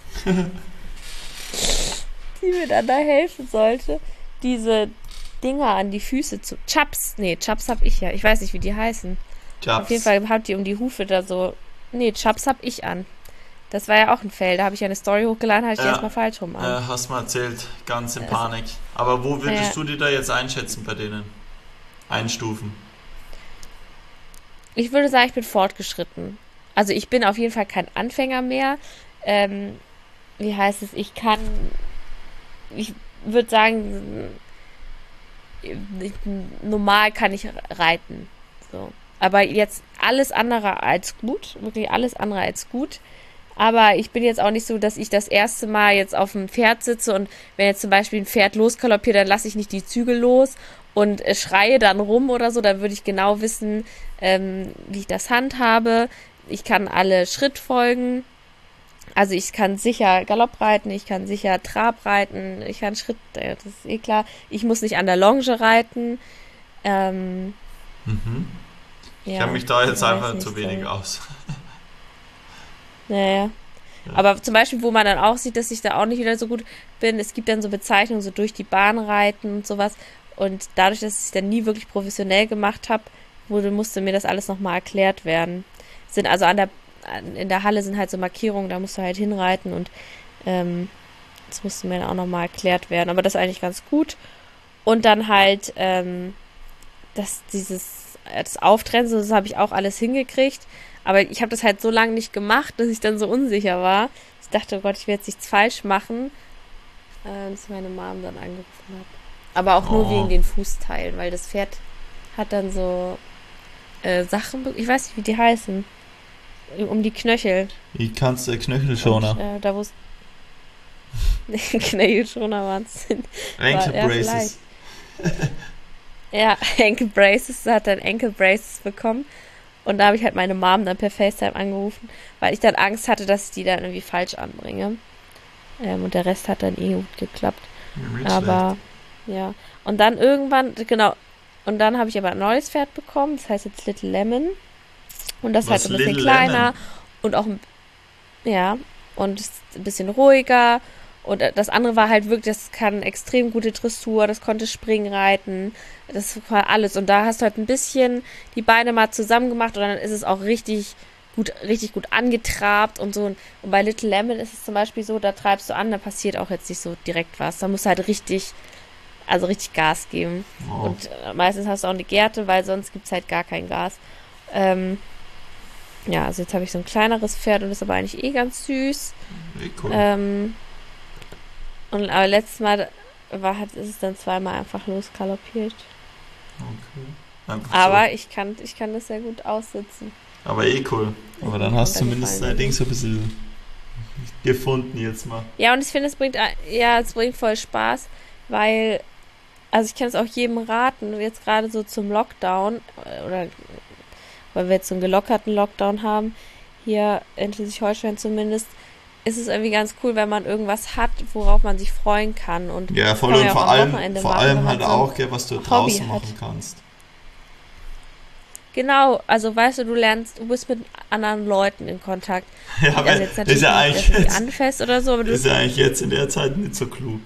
die mir dann da helfen sollte, diese Dinger an die Füße zu... Chaps habe ich ja. Ich weiß nicht, wie die heißen. Chaps. Auf jeden Fall hat die um die Hufe da so... Nee, Chaps habe ich an. Das war ja auch ein Fail. Da habe ich ja eine Story hochgeladen, hatte ich erstmal falsch rum an. Hast mal erzählt, ganz in Panik. Aber wo würdest du die da jetzt einschätzen bei denen? Einstufen? Ich würde sagen, ich bin fortgeschritten. Also ich bin auf jeden Fall kein Anfänger mehr. Wie heißt es? Ich würde sagen, normal kann ich reiten. So. Aber jetzt alles andere als gut. Wirklich alles andere als gut. Aber ich bin jetzt auch nicht so, dass ich das erste Mal jetzt auf dem Pferd sitze und wenn jetzt zum Beispiel ein Pferd losgaloppiert, dann lasse ich nicht die Zügel los und schreie dann rum oder so. Dann würde ich genau wissen, wie ich das handhabe. Ich kann alle Schrittfolgen. Also ich kann sicher Galopp reiten, ich kann sicher Trab reiten, ich kann Schritt, das ist eh klar. Ich muss nicht an der Longe reiten. Ich kenne mich da jetzt einfach zu wenig aus. Naja. Ja. Aber zum Beispiel, wo man dann auch sieht, dass ich da auch nicht wieder so gut bin, es gibt dann so Bezeichnungen, so durch die Bahn reiten und sowas. Und dadurch, dass ich es dann nie wirklich professionell gemacht habe, musste mir das alles nochmal erklärt werden. Sind also in der Halle sind halt so Markierungen, da musst du halt hinreiten und das musste mir dann auch nochmal erklärt werden. Aber das ist eigentlich ganz gut. Und dann halt das Auftrennen, das habe ich auch alles hingekriegt. Aber ich habe das halt so lange nicht gemacht, dass ich dann so unsicher war. Ich dachte, oh Gott, ich will jetzt nichts falsch machen. Dass meine Mom dann angerufen hat. Aber auch nur wegen den Fußteilen, weil das Pferd hat dann so Sachen, ich weiß nicht, wie die heißen, um die Knöchel. Wie kannst du Knöchelschoner? Und, da wo es Knöchelschoner waren, Ankle ja, Braces. Ja, Ankle Braces, hat dann Ankle Braces bekommen. Und da habe ich halt meine Mom dann per FaceTime angerufen, weil ich dann Angst hatte, dass ich die dann irgendwie falsch anbringe. Und der Rest hat dann gut geklappt. Nicht Aber, ja. Und dann irgendwann, genau, und dann habe ich aber ein neues Pferd bekommen, das heißt jetzt Little Lemon. Und das ist halt Was, ein bisschen Little kleiner Lemon? und auch, ja, und ist ein bisschen ruhiger. Und das andere war halt wirklich, das kann extrem gute Dressur, das konnte Springen reiten, das war alles. Und da hast du halt ein bisschen die Beine mal zusammen gemacht und dann ist es auch richtig gut angetrabt und so. Und bei Little Lemon ist es zum Beispiel so, da treibst du an, da passiert auch jetzt nicht so direkt was. Da musst du halt richtig Gas geben. Oh, Und meistens hast du auch eine Gerte, weil sonst gibt es halt gar kein Gas. Ja, also jetzt habe ich so ein kleineres Pferd und das ist aber eigentlich ganz süß. cool. Aber letztes Mal ist es dann zweimal einfach losgaloppiert. Okay. Einfach Aber so. ich kann das sehr gut aussitzen. Aber cool. Aber dann hast du zumindest dein Ding Runtergefallen so ein bisschen gefunden jetzt mal. Ja, und ich finde, es bringt voll Spaß, weil, also ich kann es auch jedem raten, jetzt gerade so zum Lockdown, oder weil wir jetzt so einen gelockerten Lockdown haben, hier in Schleswig-Holstein zumindest, ist es irgendwie ganz cool, wenn man irgendwas hat, worauf man sich freuen kann. Und Ja, voll, kann man und ja auch am Wochenende vor machen, allem wenn man halt so ein auch, gell, was du Hobby draußen hat. machen kannst. Genau, also weißt du, du bist mit anderen Leuten in Kontakt. Ja, aber Also jetzt das ist natürlich ja nicht eigentlich irgendwie jetzt, anfest oder so, aber das ist ja eigentlich jetzt in der Zeit nicht so klug.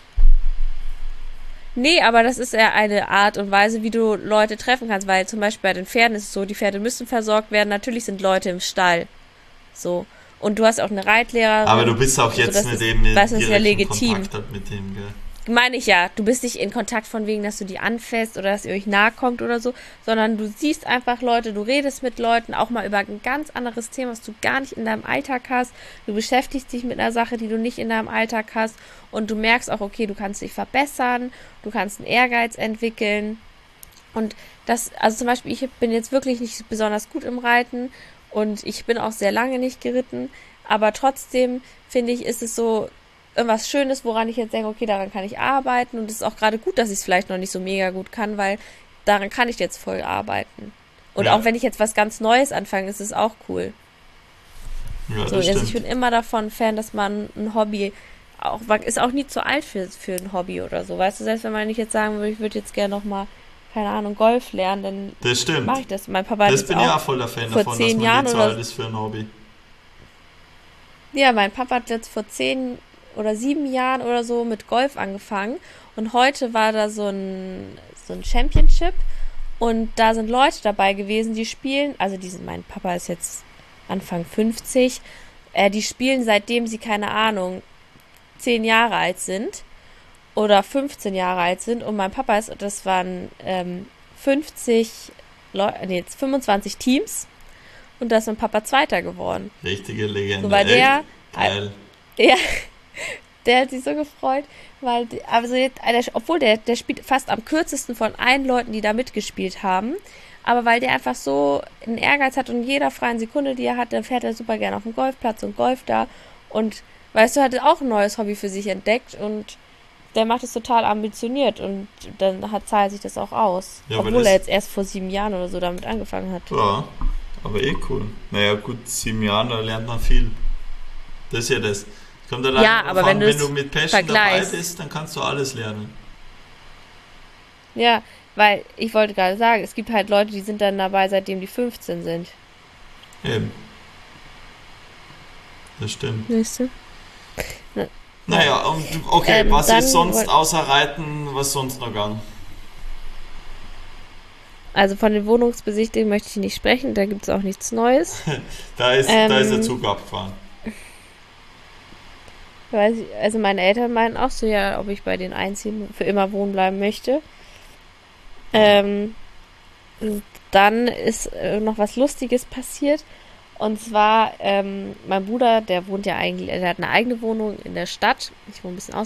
nee, aber das ist ja eine Art und Weise, wie du Leute treffen kannst, weil zum Beispiel bei den Pferden ist es so, die Pferde müssen versorgt werden, natürlich sind Leute im Stall, so. Und du hast auch eine Aber du Reitlehrerin, bist auch so jetzt das mit ist, dem weißt du, das ist ja direkten legitim. Kontakt halt mit dem, gell? Meine ich ja, du bist nicht in Kontakt von wegen, dass du die anfasst oder dass ihr euch nahe kommt oder so, sondern du siehst einfach Leute, du redest mit Leuten, auch mal über ein ganz anderes Thema, was du gar nicht in deinem Alltag hast. Du beschäftigst dich mit einer Sache, die du nicht in deinem Alltag hast und du merkst auch, okay, du kannst dich verbessern, du kannst einen Ehrgeiz entwickeln und also zum Beispiel, ich bin jetzt wirklich nicht besonders gut im Reiten und ich bin auch sehr lange nicht geritten, aber trotzdem finde ich, ist es so irgendwas Schönes, woran ich jetzt denke, okay, daran kann ich arbeiten und es ist auch gerade gut, dass ich es vielleicht noch nicht so mega gut kann, weil daran kann ich jetzt voll arbeiten. Und Ja, auch wenn ich jetzt was ganz Neues anfange, ist es auch cool. ja, So, das also ich stimmt. bin immer davon Fan, dass man ein Hobby man ist auch nie zu alt für ein Hobby oder so. Weißt du, selbst wenn man nicht jetzt sagen würde, ich würde jetzt gerne noch mal, keine Ahnung, Golf lernen, dann Das mache stimmt. ich das. Mein Papa hat Das jetzt bin ich auch auch voll der Fan vor davon, dass zehn man nie Jahren zu oder alt ist für ein Hobby. ja, mein Papa hat jetzt vor 10 oder 7 Jahren oder so mit Golf angefangen und heute war da so ein Championship und da sind Leute dabei gewesen, die spielen, also mein Papa ist jetzt Anfang 50, die spielen seitdem sie, keine Ahnung, 10 Jahre alt sind oder 15 Jahre alt sind und mein Papa das waren 50 Leute, nee, jetzt 25 Teams und da ist mein Papa Zweiter geworden. Richtige So, Legende. weil Echt der, geil. ja, der hat sich so gefreut, weil, also jetzt, obwohl der spielt fast am kürzesten von allen Leuten, die da mitgespielt haben, aber weil der einfach so einen Ehrgeiz hat und jeder freien Sekunde, die er hat, dann fährt er super gerne auf den Golfplatz und golft da und, weißt du, hat auch ein neues Hobby für sich entdeckt und der macht es total ambitioniert und dann zahlt sich das auch aus. Ja, aber Obwohl er das, jetzt erst vor 7 Jahren oder so damit angefangen hat. ja, aber cool. Naja, gut, 7 Jahren, da lernt man viel. Das ist ja das. Es kommt allein Ja, darauf aber wenn an, du wenn es du mit Passion dabei vergleichst. bist, dann kannst du alles lernen. Ja, weil ich wollte gerade sagen, es gibt halt Leute, die sind dann dabei, seitdem die 15 sind. Eben, das stimmt. Weißt du? Na, ja. Naja, und okay, was Dann ist sonst außer Reiten, was sonst noch gegangen? Also von den Wohnungsbesichtigungen möchte ich nicht sprechen, da gibt es auch nichts Neues. Da ist der Ähm, Zug abgefahren. also meine Eltern meinen auch so, ja, ob ich bei den einziehen für immer wohnen bleiben möchte. Ähm, Dann ist noch was Lustiges passiert. Und zwar, mein Bruder, der wohnt ja eigentlich, der hat eine eigene Wohnung in der Stadt. Ich wohne ein bisschen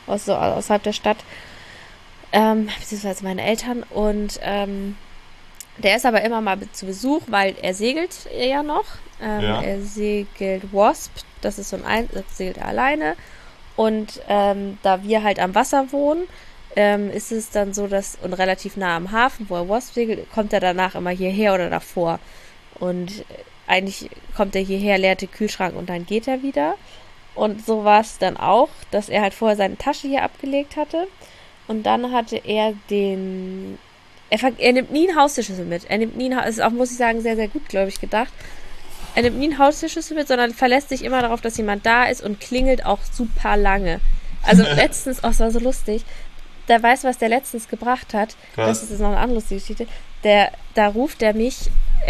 außerhalb der Stadt. Beziehungsweise meine Eltern. Und Der ist aber immer mal zu Besuch, weil er segelt ja noch. Er segelt Wasp, das ist das segelt er alleine. Und da wir halt am Wasser wohnen, ist es dann so, dass, und relativ nah am Hafen, wo er Wasp segelt, kommt er danach immer hierher oder davor. Und eigentlich kommt er hierher, leert den Kühlschrank und dann geht er wieder. Und so war es dann auch, dass er halt vorher seine Tasche hier abgelegt hatte. Und dann hatte er er nimmt nie einen Haustierschlüssel mit. Er nimmt nie das ist auch, muss ich sagen, sehr, sehr gut, glaube ich, gedacht. Er nimmt nie einen Haustierschlüssel mit, sondern verlässt sich immer darauf, dass jemand da ist und klingelt auch super lange. Also letztens, es war so lustig, da weißt du, was der letztens gebracht hat. Krass. Das ist jetzt noch eine andere lustige Geschichte. Da ruft er mich,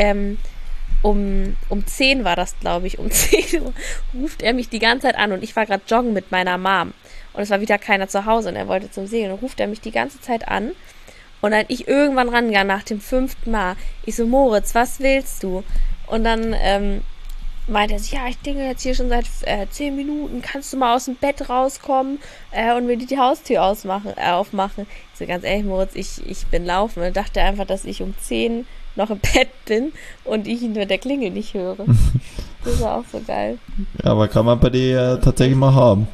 um 10 war das, glaube ich, um 10 Uhr ruft er mich die ganze Zeit an und ich war gerade joggen mit meiner Mom. Und es war wieder keiner zu Hause und er wollte zum Segeln. Und ruft er mich die ganze Zeit an. Und dann ich irgendwann rangegangen nach dem 5. Mal. Ich so, Moritz, was willst du? Und dann meinte er sich, ja, ich dinge jetzt hier schon seit 10 Minuten. Kannst du mal aus dem Bett rauskommen und mir die Haustür aufmachen? Ich so, ganz ehrlich, Moritz, ich bin laufen. Und dachte einfach, dass ich um 10 noch im Bett bin und ich ihn mit der Klingel nicht höre. Das war auch so geil. Ja, aber kann man bei dir ja tatsächlich mal haben.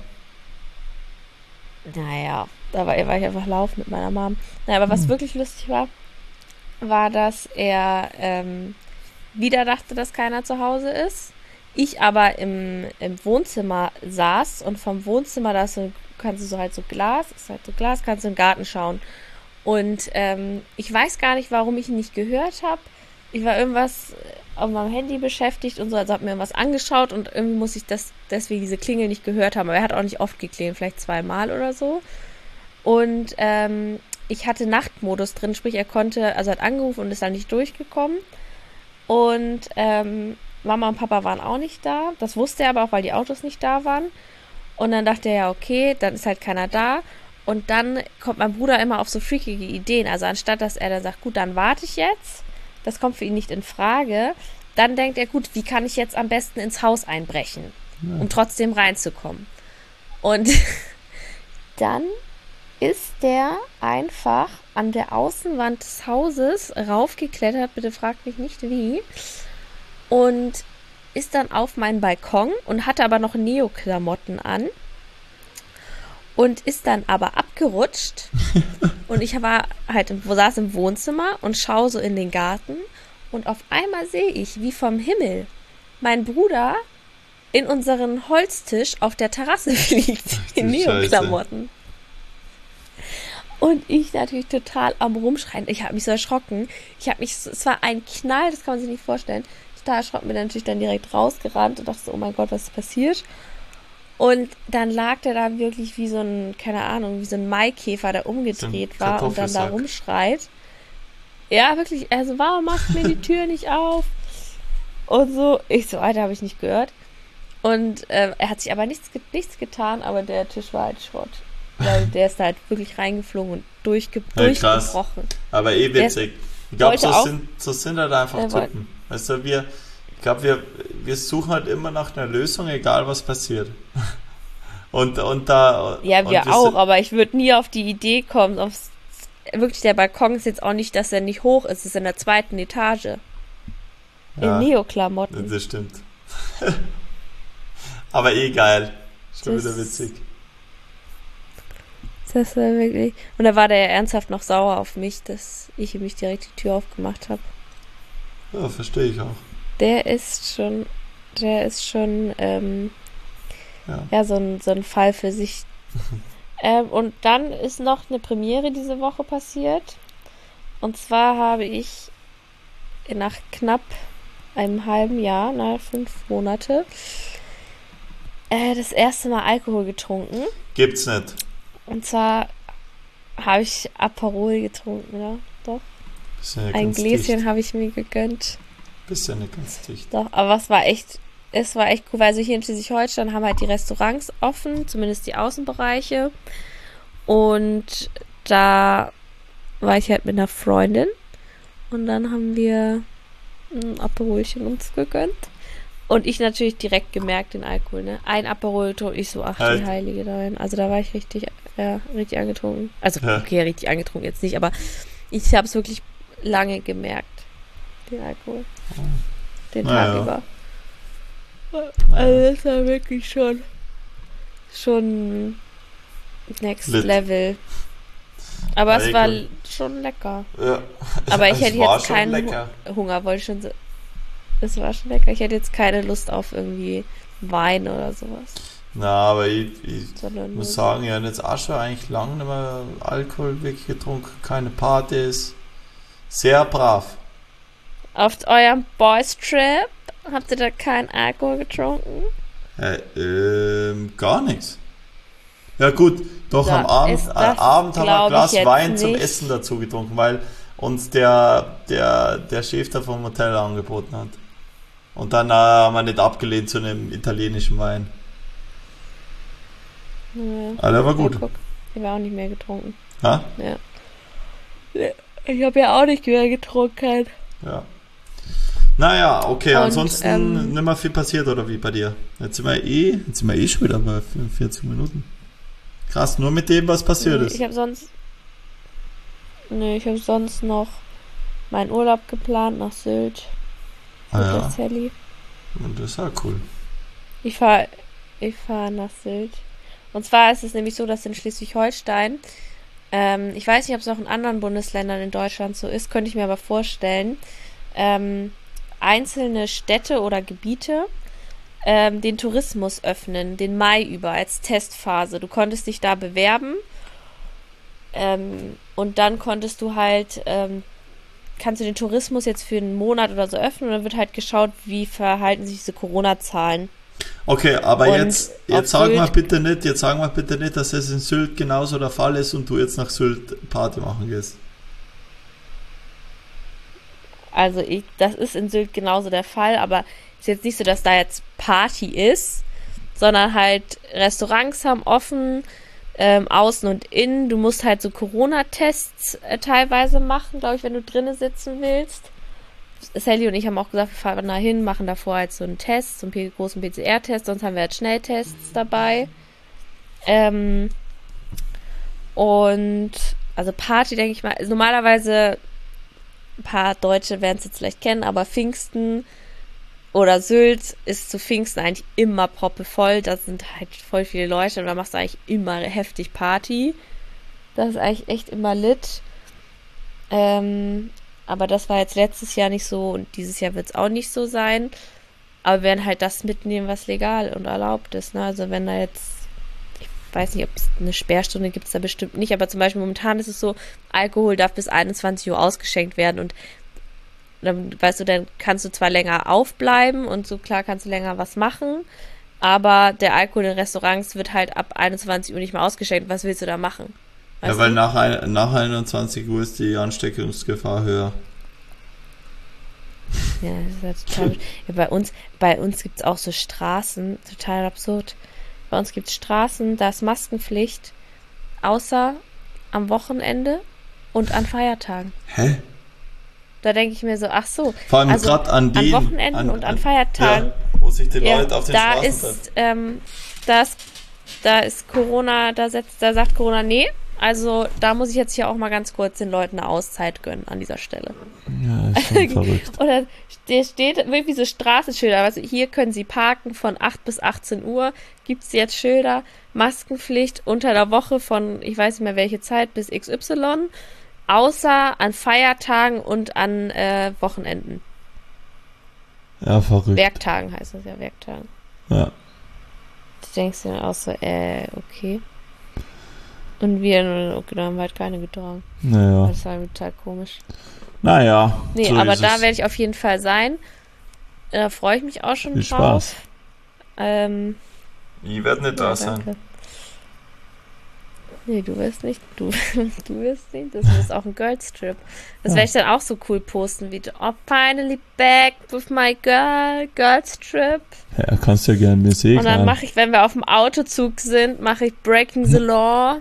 Naja, da war ich einfach laufen mit meiner Mom. Naja, aber was wirklich lustig war, dass er wieder dachte, dass keiner zu Hause ist. Ich aber im Wohnzimmer saß und vom Wohnzimmer, da kannst du so halt so Glas, kannst du im Garten schauen. Und ich weiß gar nicht, warum ich ihn nicht gehört habe. Ich war irgendwas auf meinem Handy beschäftigt und so, also habe mir irgendwas angeschaut und irgendwie muss ich deswegen diese Klingel nicht gehört haben. Aber er hat auch nicht oft geklingelt, vielleicht 2-mal oder so. Und ich hatte Nachtmodus drin, sprich er hat angerufen und ist dann nicht durchgekommen. Und Mama und Papa waren auch nicht da. Das wusste er aber auch, weil die Autos nicht da waren. Und dann dachte er, ja okay, dann ist halt keiner da. Und dann kommt mein Bruder immer auf so freakige Ideen. Also anstatt, dass er dann sagt, gut, dann warte ich jetzt. Das kommt für ihn nicht in Frage. Dann denkt er, gut, wie kann ich jetzt am besten ins Haus einbrechen, um trotzdem reinzukommen? Und dann ist der einfach an der Außenwand des Hauses raufgeklettert, bitte fragt mich nicht wie, und ist dann auf meinen Balkon und hatte aber noch Neo-Klamotten an und ist dann aber abgerutscht und ich saß im Wohnzimmer und schaue so in den Garten und auf einmal sehe ich, wie vom Himmel mein Bruder in unseren Holztisch auf der Terrasse fliegt, in Neo-Klamotten. Und ich natürlich total am Rumschreien. Ich habe mich so erschrocken. Es war ein Knall, das kann man sich nicht vorstellen. Total erschrocken, bin natürlich dann direkt rausgerannt und dachte so, oh mein Gott, was ist passiert? Und dann lag der da wirklich wie so ein, keine Ahnung, wie so ein Maikäfer, der umgedreht war und dann da rumschreit. Ja, wirklich, also warum macht mir die Tür nicht auf? Und so, ich so, Alter, habe ich nicht gehört. Und er hat sich aber nichts getan, aber der Tisch war halt Schrott. Weil der ist da halt wirklich reingeflogen und durchgebrochen. Aber witzig. Ich glaube, so sind halt einfach Typen. Weißt du, ich glaube, wir suchen halt immer nach einer Lösung, egal was passiert. und wir auch, aber ich würde nie auf die Idee kommen, wirklich, der Balkon ist jetzt auch nicht, dass er nicht hoch ist, es ist in der 2. Etage. Ja, in Neo-Klamotten. Das stimmt. Aber geil. Schon wieder witzig. Das war wirklich. Und da war der ja ernsthaft noch sauer auf mich, dass ich ihm nicht direkt die Tür aufgemacht habe. Ja, verstehe ich auch. Der ist schon so ein Fall für sich. Und dann ist noch eine Premiere diese Woche passiert. Und zwar habe ich nach knapp einem halben Jahr, 5 Monate, das erste Mal Alkohol getrunken. Gibt's nicht. Und zwar habe ich Aperol getrunken, ja, doch. Ein Gläschen habe ich mir gegönnt. Bist ja nicht ganz dicht. Doch, aber es war echt cool, weil so hier in Schleswig-Holstein haben halt die Restaurants offen, zumindest die Außenbereiche. Und da war ich halt mit einer Freundin und dann haben wir ein Aperolchen uns gegönnt. Und ich natürlich direkt gemerkt den Alkohol, ne? Ein Aperol, ich so, ach die Heilige dahin. Also da war ich richtig angetrunken. Also, okay, richtig angetrunken jetzt nicht, aber ich habe es wirklich lange gemerkt. den Alkohol. Den Naja. Tag über. Also das war wirklich schon Next Lit. Level. Aber es war Alkohol. schon lecker. Ja. Aber ich Es hätte war jetzt schon keinen lecker. Hunger, wollte ich schon so. Es war schon lecker. Ich hätte jetzt keine Lust auf irgendwie Wein oder sowas. Na, aber ich Sondern muss nur sagen, ich habe jetzt auch schon eigentlich lange nicht mehr Alkohol wirklich getrunken, keine Partys. Sehr brav. auf eurem Boys Trip habt ihr da keinen Alkohol getrunken? Gar nichts. Ja gut, doch Da am Abend, ist das, Abend haben wir ein glaub Glas ich, jetzt Wein zum nicht. Essen dazu getrunken, weil uns der Chef da vom Hotel angeboten hat. Und dann haben wir nicht abgelehnt zu einem italienischen Wein. Ja. Aber der war gut. Ja, guck, ich habe auch nicht mehr getrunken. Ha? Ja. Ich habe ja auch nicht mehr getrunken. Ja. Naja, okay, Und, ansonsten nicht mehr viel passiert, oder wie bei dir? Jetzt sind wir eh schon wieder bei 45 Minuten. Krass, nur mit dem, was passiert ist. Ich habe sonst noch meinen Urlaub geplant nach Sylt mit der Ja, Sally. und das ist ja cool. Ich fahr nach Sylt. Und zwar ist es nämlich so, dass in Schleswig-Holstein, ich weiß nicht, ob es auch in anderen Bundesländern in Deutschland so ist, könnte ich mir aber vorstellen, einzelne Städte oder Gebiete den Tourismus öffnen, den Mai über als Testphase. Du konntest dich da bewerben und dann konntest du halt, kannst du den Tourismus jetzt für einen Monat oder so öffnen und dann wird halt geschaut, wie verhalten sich diese Corona-Zahlen. Okay, aber Und jetzt auf sagen wir Sylt- bitte nicht, dass es in Sylt genauso der Fall ist und du jetzt nach Sylt Party machen gehst. Also das ist in Sylt genauso der Fall, aber ist jetzt nicht so, dass da jetzt Party ist, sondern halt Restaurants haben offen, außen und innen. Du musst halt so Corona-Tests teilweise machen, glaube ich, wenn du drinnen sitzen willst. Sally und ich haben auch gesagt, wir fahren da hin, machen davor halt so einen Test, so einen großen PCR-Test, sonst haben wir halt Schnelltests dabei. Und also Party, denke ich mal, ist normalerweise ein paar Deutsche werden es jetzt vielleicht kennen, aber Pfingsten oder Sylt ist zu Pfingsten eigentlich immer proppevoll. Da sind halt voll viele Leute und da machst du eigentlich immer heftig Party. Das ist eigentlich echt immer lit. Aber das war jetzt letztes Jahr nicht so und dieses Jahr wird es auch nicht so sein. Aber wir werden halt das mitnehmen, was legal und erlaubt ist. Ne? Also wenn da jetzt, ich weiß nicht, ob es eine Sperrstunde gibt, es da bestimmt nicht, aber zum Beispiel momentan ist es so, Alkohol darf bis 21 Uhr ausgeschenkt werden und dann, weißt du, dann kannst du zwar länger aufbleiben und so klar kannst du länger was machen, aber der Alkohol in Restaurants wird halt ab 21 Uhr nicht mehr ausgeschenkt. Was willst du da machen? Weißt Ja, weil du? nach 21 Uhr ist die Ansteckungsgefahr höher. Ja, das ist ja total. Ja, bei uns gibt es auch so Straßen, total absurd. Bei uns gibt es Straßen, da ist Maskenpflicht, außer am Wochenende und an Feiertagen. Hä? Da denke ich mir so, ach so. Vor allem also gerade an den... Wochenenden und an Feiertagen. Ja, wo sich die Ja, Leute auf den da Straßen treffen. ist, da ist Corona, da sagt Corona, nee. Also da muss ich jetzt hier auch mal ganz kurz den Leuten eine Auszeit gönnen an dieser Stelle. Ja, ist schon verrückt. Oder der steht wirklich so Straßenschilder. Also hier können Sie parken von 8 bis 18 Uhr. Gibt es jetzt Schilder, Maskenpflicht unter der Woche von, ich weiß nicht mehr welche Zeit, bis XY. Außer an Feiertagen und an Wochenenden. Ja, verrückt. Werktagen heißt das ja, Werktagen. Ja. Du denkst dir auch so, okay. Und wir, okay, da haben wir halt keine getragen. Naja. Das war halt total komisch. Naja. Nee, so aber ist da es. werde ich auf jeden Fall sein. Da freue ich mich auch schon Viel drauf. Spaß. Ich werde nicht da sein. Danke. Nee, du wirst nicht. Du wirst nicht. Das ist auch ein Girls Trip. Das werde ich dann auch so cool posten wie, oh, finally back with my Girls Trip. Ja, kannst du ja gerne mir sehen. Und dann mache ich, wenn wir auf dem Autozug sind, mache ich Breaking the Law.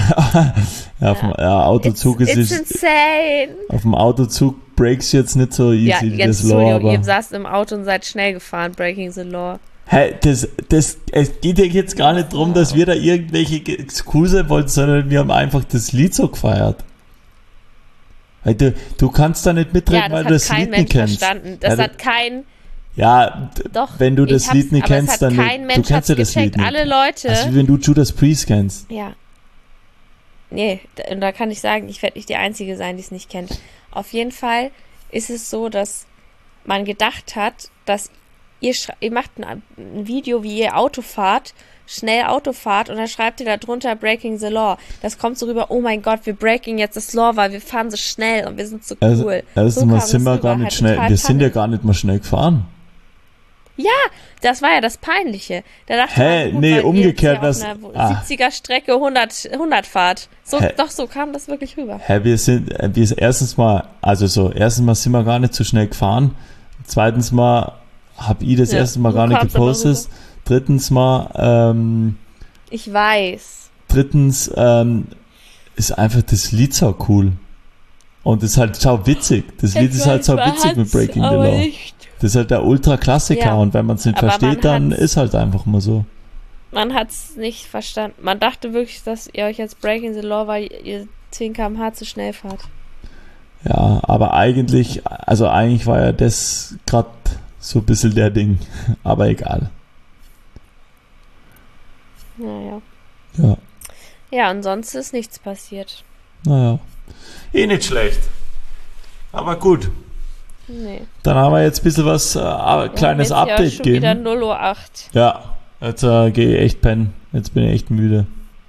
Autozug It's ist insane. auf dem Autozug breaks jetzt nicht so easy, Ja, das jetzt, Law, Entschuldigung, ihr aber saßt im Auto und seid schnell gefahren, Breaking the Law. hey, es geht ja jetzt gar nicht darum, dass wir da irgendwelche Exkuse wollten, sondern wir haben einfach das Lied so gefeiert. Weil du kannst da nicht mitreden, Ja, weil das du hat das kein Lied Mensch nicht kennst. verstanden. Das Ja, hat kein... Doch, wenn du das ich Lied nicht aber kennst, es hat dann kein du Mensch kennst ja hat's das Lied gecheckt. nicht. Alle Leute... Also wie wenn du Judas Priest kennst. Ja. Nee, und da kann ich sagen, ich werde nicht die Einzige sein, die es nicht kennt. Auf jeden Fall ist es so, dass man gedacht hat, dass ihr macht ein Video, wie ihr Auto fahrt, schnell Auto fahrt und dann schreibt ihr da drunter Breaking the Law. Das kommt so rüber, oh mein Gott, wir breaking jetzt das Law, weil wir fahren so schnell und wir sind so cool. Erstmal so sind wir gar nicht schnell, wir sind ja gar nicht mal schnell gefahren. Ja, das war ja das Peinliche. Da dachte Hä? man, Nee, weil ihr umgekehrt, jetzt ja auf einer 70er Strecke 100 fahrt. Doch, so kam das wirklich rüber. Hä, wir erstens mal sind wir gar nicht so schnell gefahren. Zweitens mal habe ich das erste Mal gar nicht gepostet. Drittens mal, ich weiß. Drittens, ist einfach das Lied so cool. Und es ist halt sau witzig. Das Lied ist halt sau witzig mit Breaking the Law. Nicht. Das ist halt der Ultra-Klassiker und wenn man es nicht versteht, dann ist halt einfach mal so. Man hat es nicht verstanden. Man dachte wirklich, dass ihr euch jetzt Breaking the Law, weil ihr 10 km/h zu schnell fahrt. Ja, aber eigentlich war ja das gerade so ein bisschen der Ding. Aber egal. Naja. Ja. Ja, und sonst ist nichts passiert. Naja. Nicht schlecht. Aber gut. Nee. Dann haben wir jetzt ein bisschen was, kleines Update schon gegeben. Wieder 0:08 Uhr. Ja, jetzt gehe ich echt pennen. Jetzt bin ich echt müde.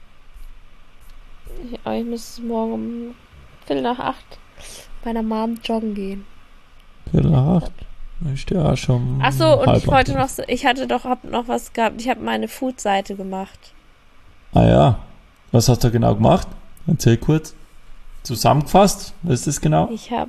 Ja, ich muss morgen um 7:45 bei einer Mom joggen gehen. 7:45? Ich stehe ja schon. Achso, und ich wollte noch, hab noch was gehabt. Ich habe meine Food-Seite gemacht. Ah ja. Was hast du genau gemacht? Erzähl kurz. Zusammengefasst? Was ist das genau? Ich habe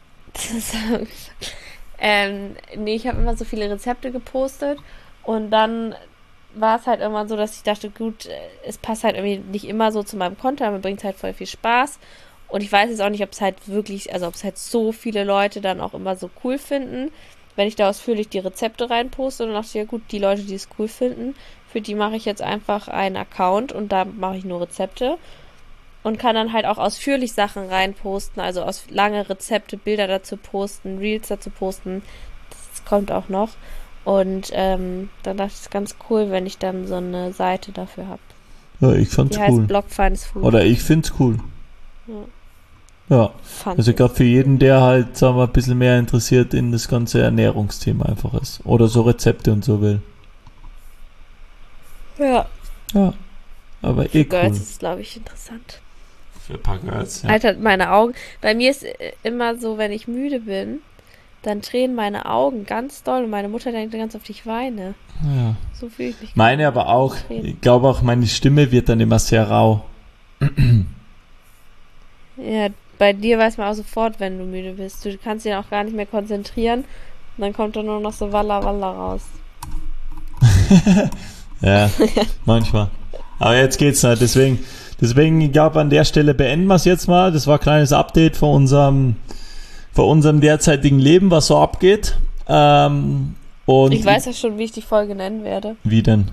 ich habe immer so viele Rezepte gepostet und dann war es halt immer so, dass ich dachte, gut, es passt halt irgendwie nicht immer so zu meinem Content, mir bringt es halt voll viel Spaß und ich weiß jetzt auch nicht, ob es halt wirklich, also ob es halt so viele Leute dann auch immer so cool finden, wenn ich da ausführlich die Rezepte reinposte und dann dachte ich, ja gut, die Leute, die es cool finden, für die mache ich jetzt einfach einen Account und da mache ich nur Rezepte. Und kann dann halt auch ausführlich Sachen reinposten, also lange Rezepte, Bilder dazu posten, Reels dazu posten. Das kommt auch noch. Und dann dachte ich, es ist ganz cool, wenn ich dann so eine Seite dafür habe. Ja, ich fand's die cool. Heißt Blog Finds Food. Oder ich find's cool. Ja. Fand Also ich. gerade für jeden, der halt, sagen wir, ein bisschen mehr interessiert in das ganze Ernährungsthema einfach ist. Oder so Rezepte und so will. Ja. Ja. Aber Für cool. Girls ist, glaube ich, interessant. Für ein paar Girls, ja. Alter, meine Augen. Bei mir ist immer so, wenn ich müde bin, dann drehen meine Augen ganz doll und meine Mutter denkt ganz oft, ich weine. Ja. So fühle ich mich. Meine aber auch. Ich glaube auch, meine Stimme wird dann immer sehr rau. Ja, bei dir weiß man auch sofort, wenn du müde bist. Du kannst dich auch gar nicht mehr konzentrieren und dann kommt dann nur noch so Walla Walla raus. Ja, manchmal. Aber jetzt geht's nicht. Deswegen, ich glaube, an der Stelle beenden wir es jetzt mal. Das war ein kleines Update von unserem derzeitigen Leben, was so abgeht. Und ich weiß ja schon, wie ich die Folge nennen werde. Wie denn?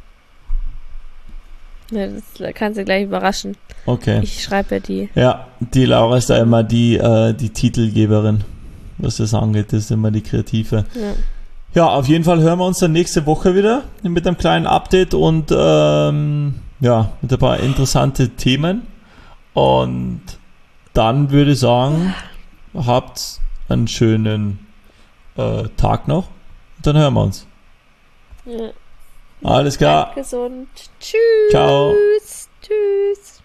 Ja, das kannst du gleich überraschen. Okay. Ich schreibe ja die. Ja, die Laura ist da immer die Titelgeberin, was das angeht. Das ist immer die Kreative. Ja. Ja, auf jeden Fall hören wir uns dann nächste Woche wieder mit einem kleinen Update und mit ein paar interessante Themen. Und dann würde ich sagen, habt einen schönen Tag noch. Und dann hören wir uns. Ja. Alles klar. Bleibt gesund. Tschüss. Ciao. Tschüss.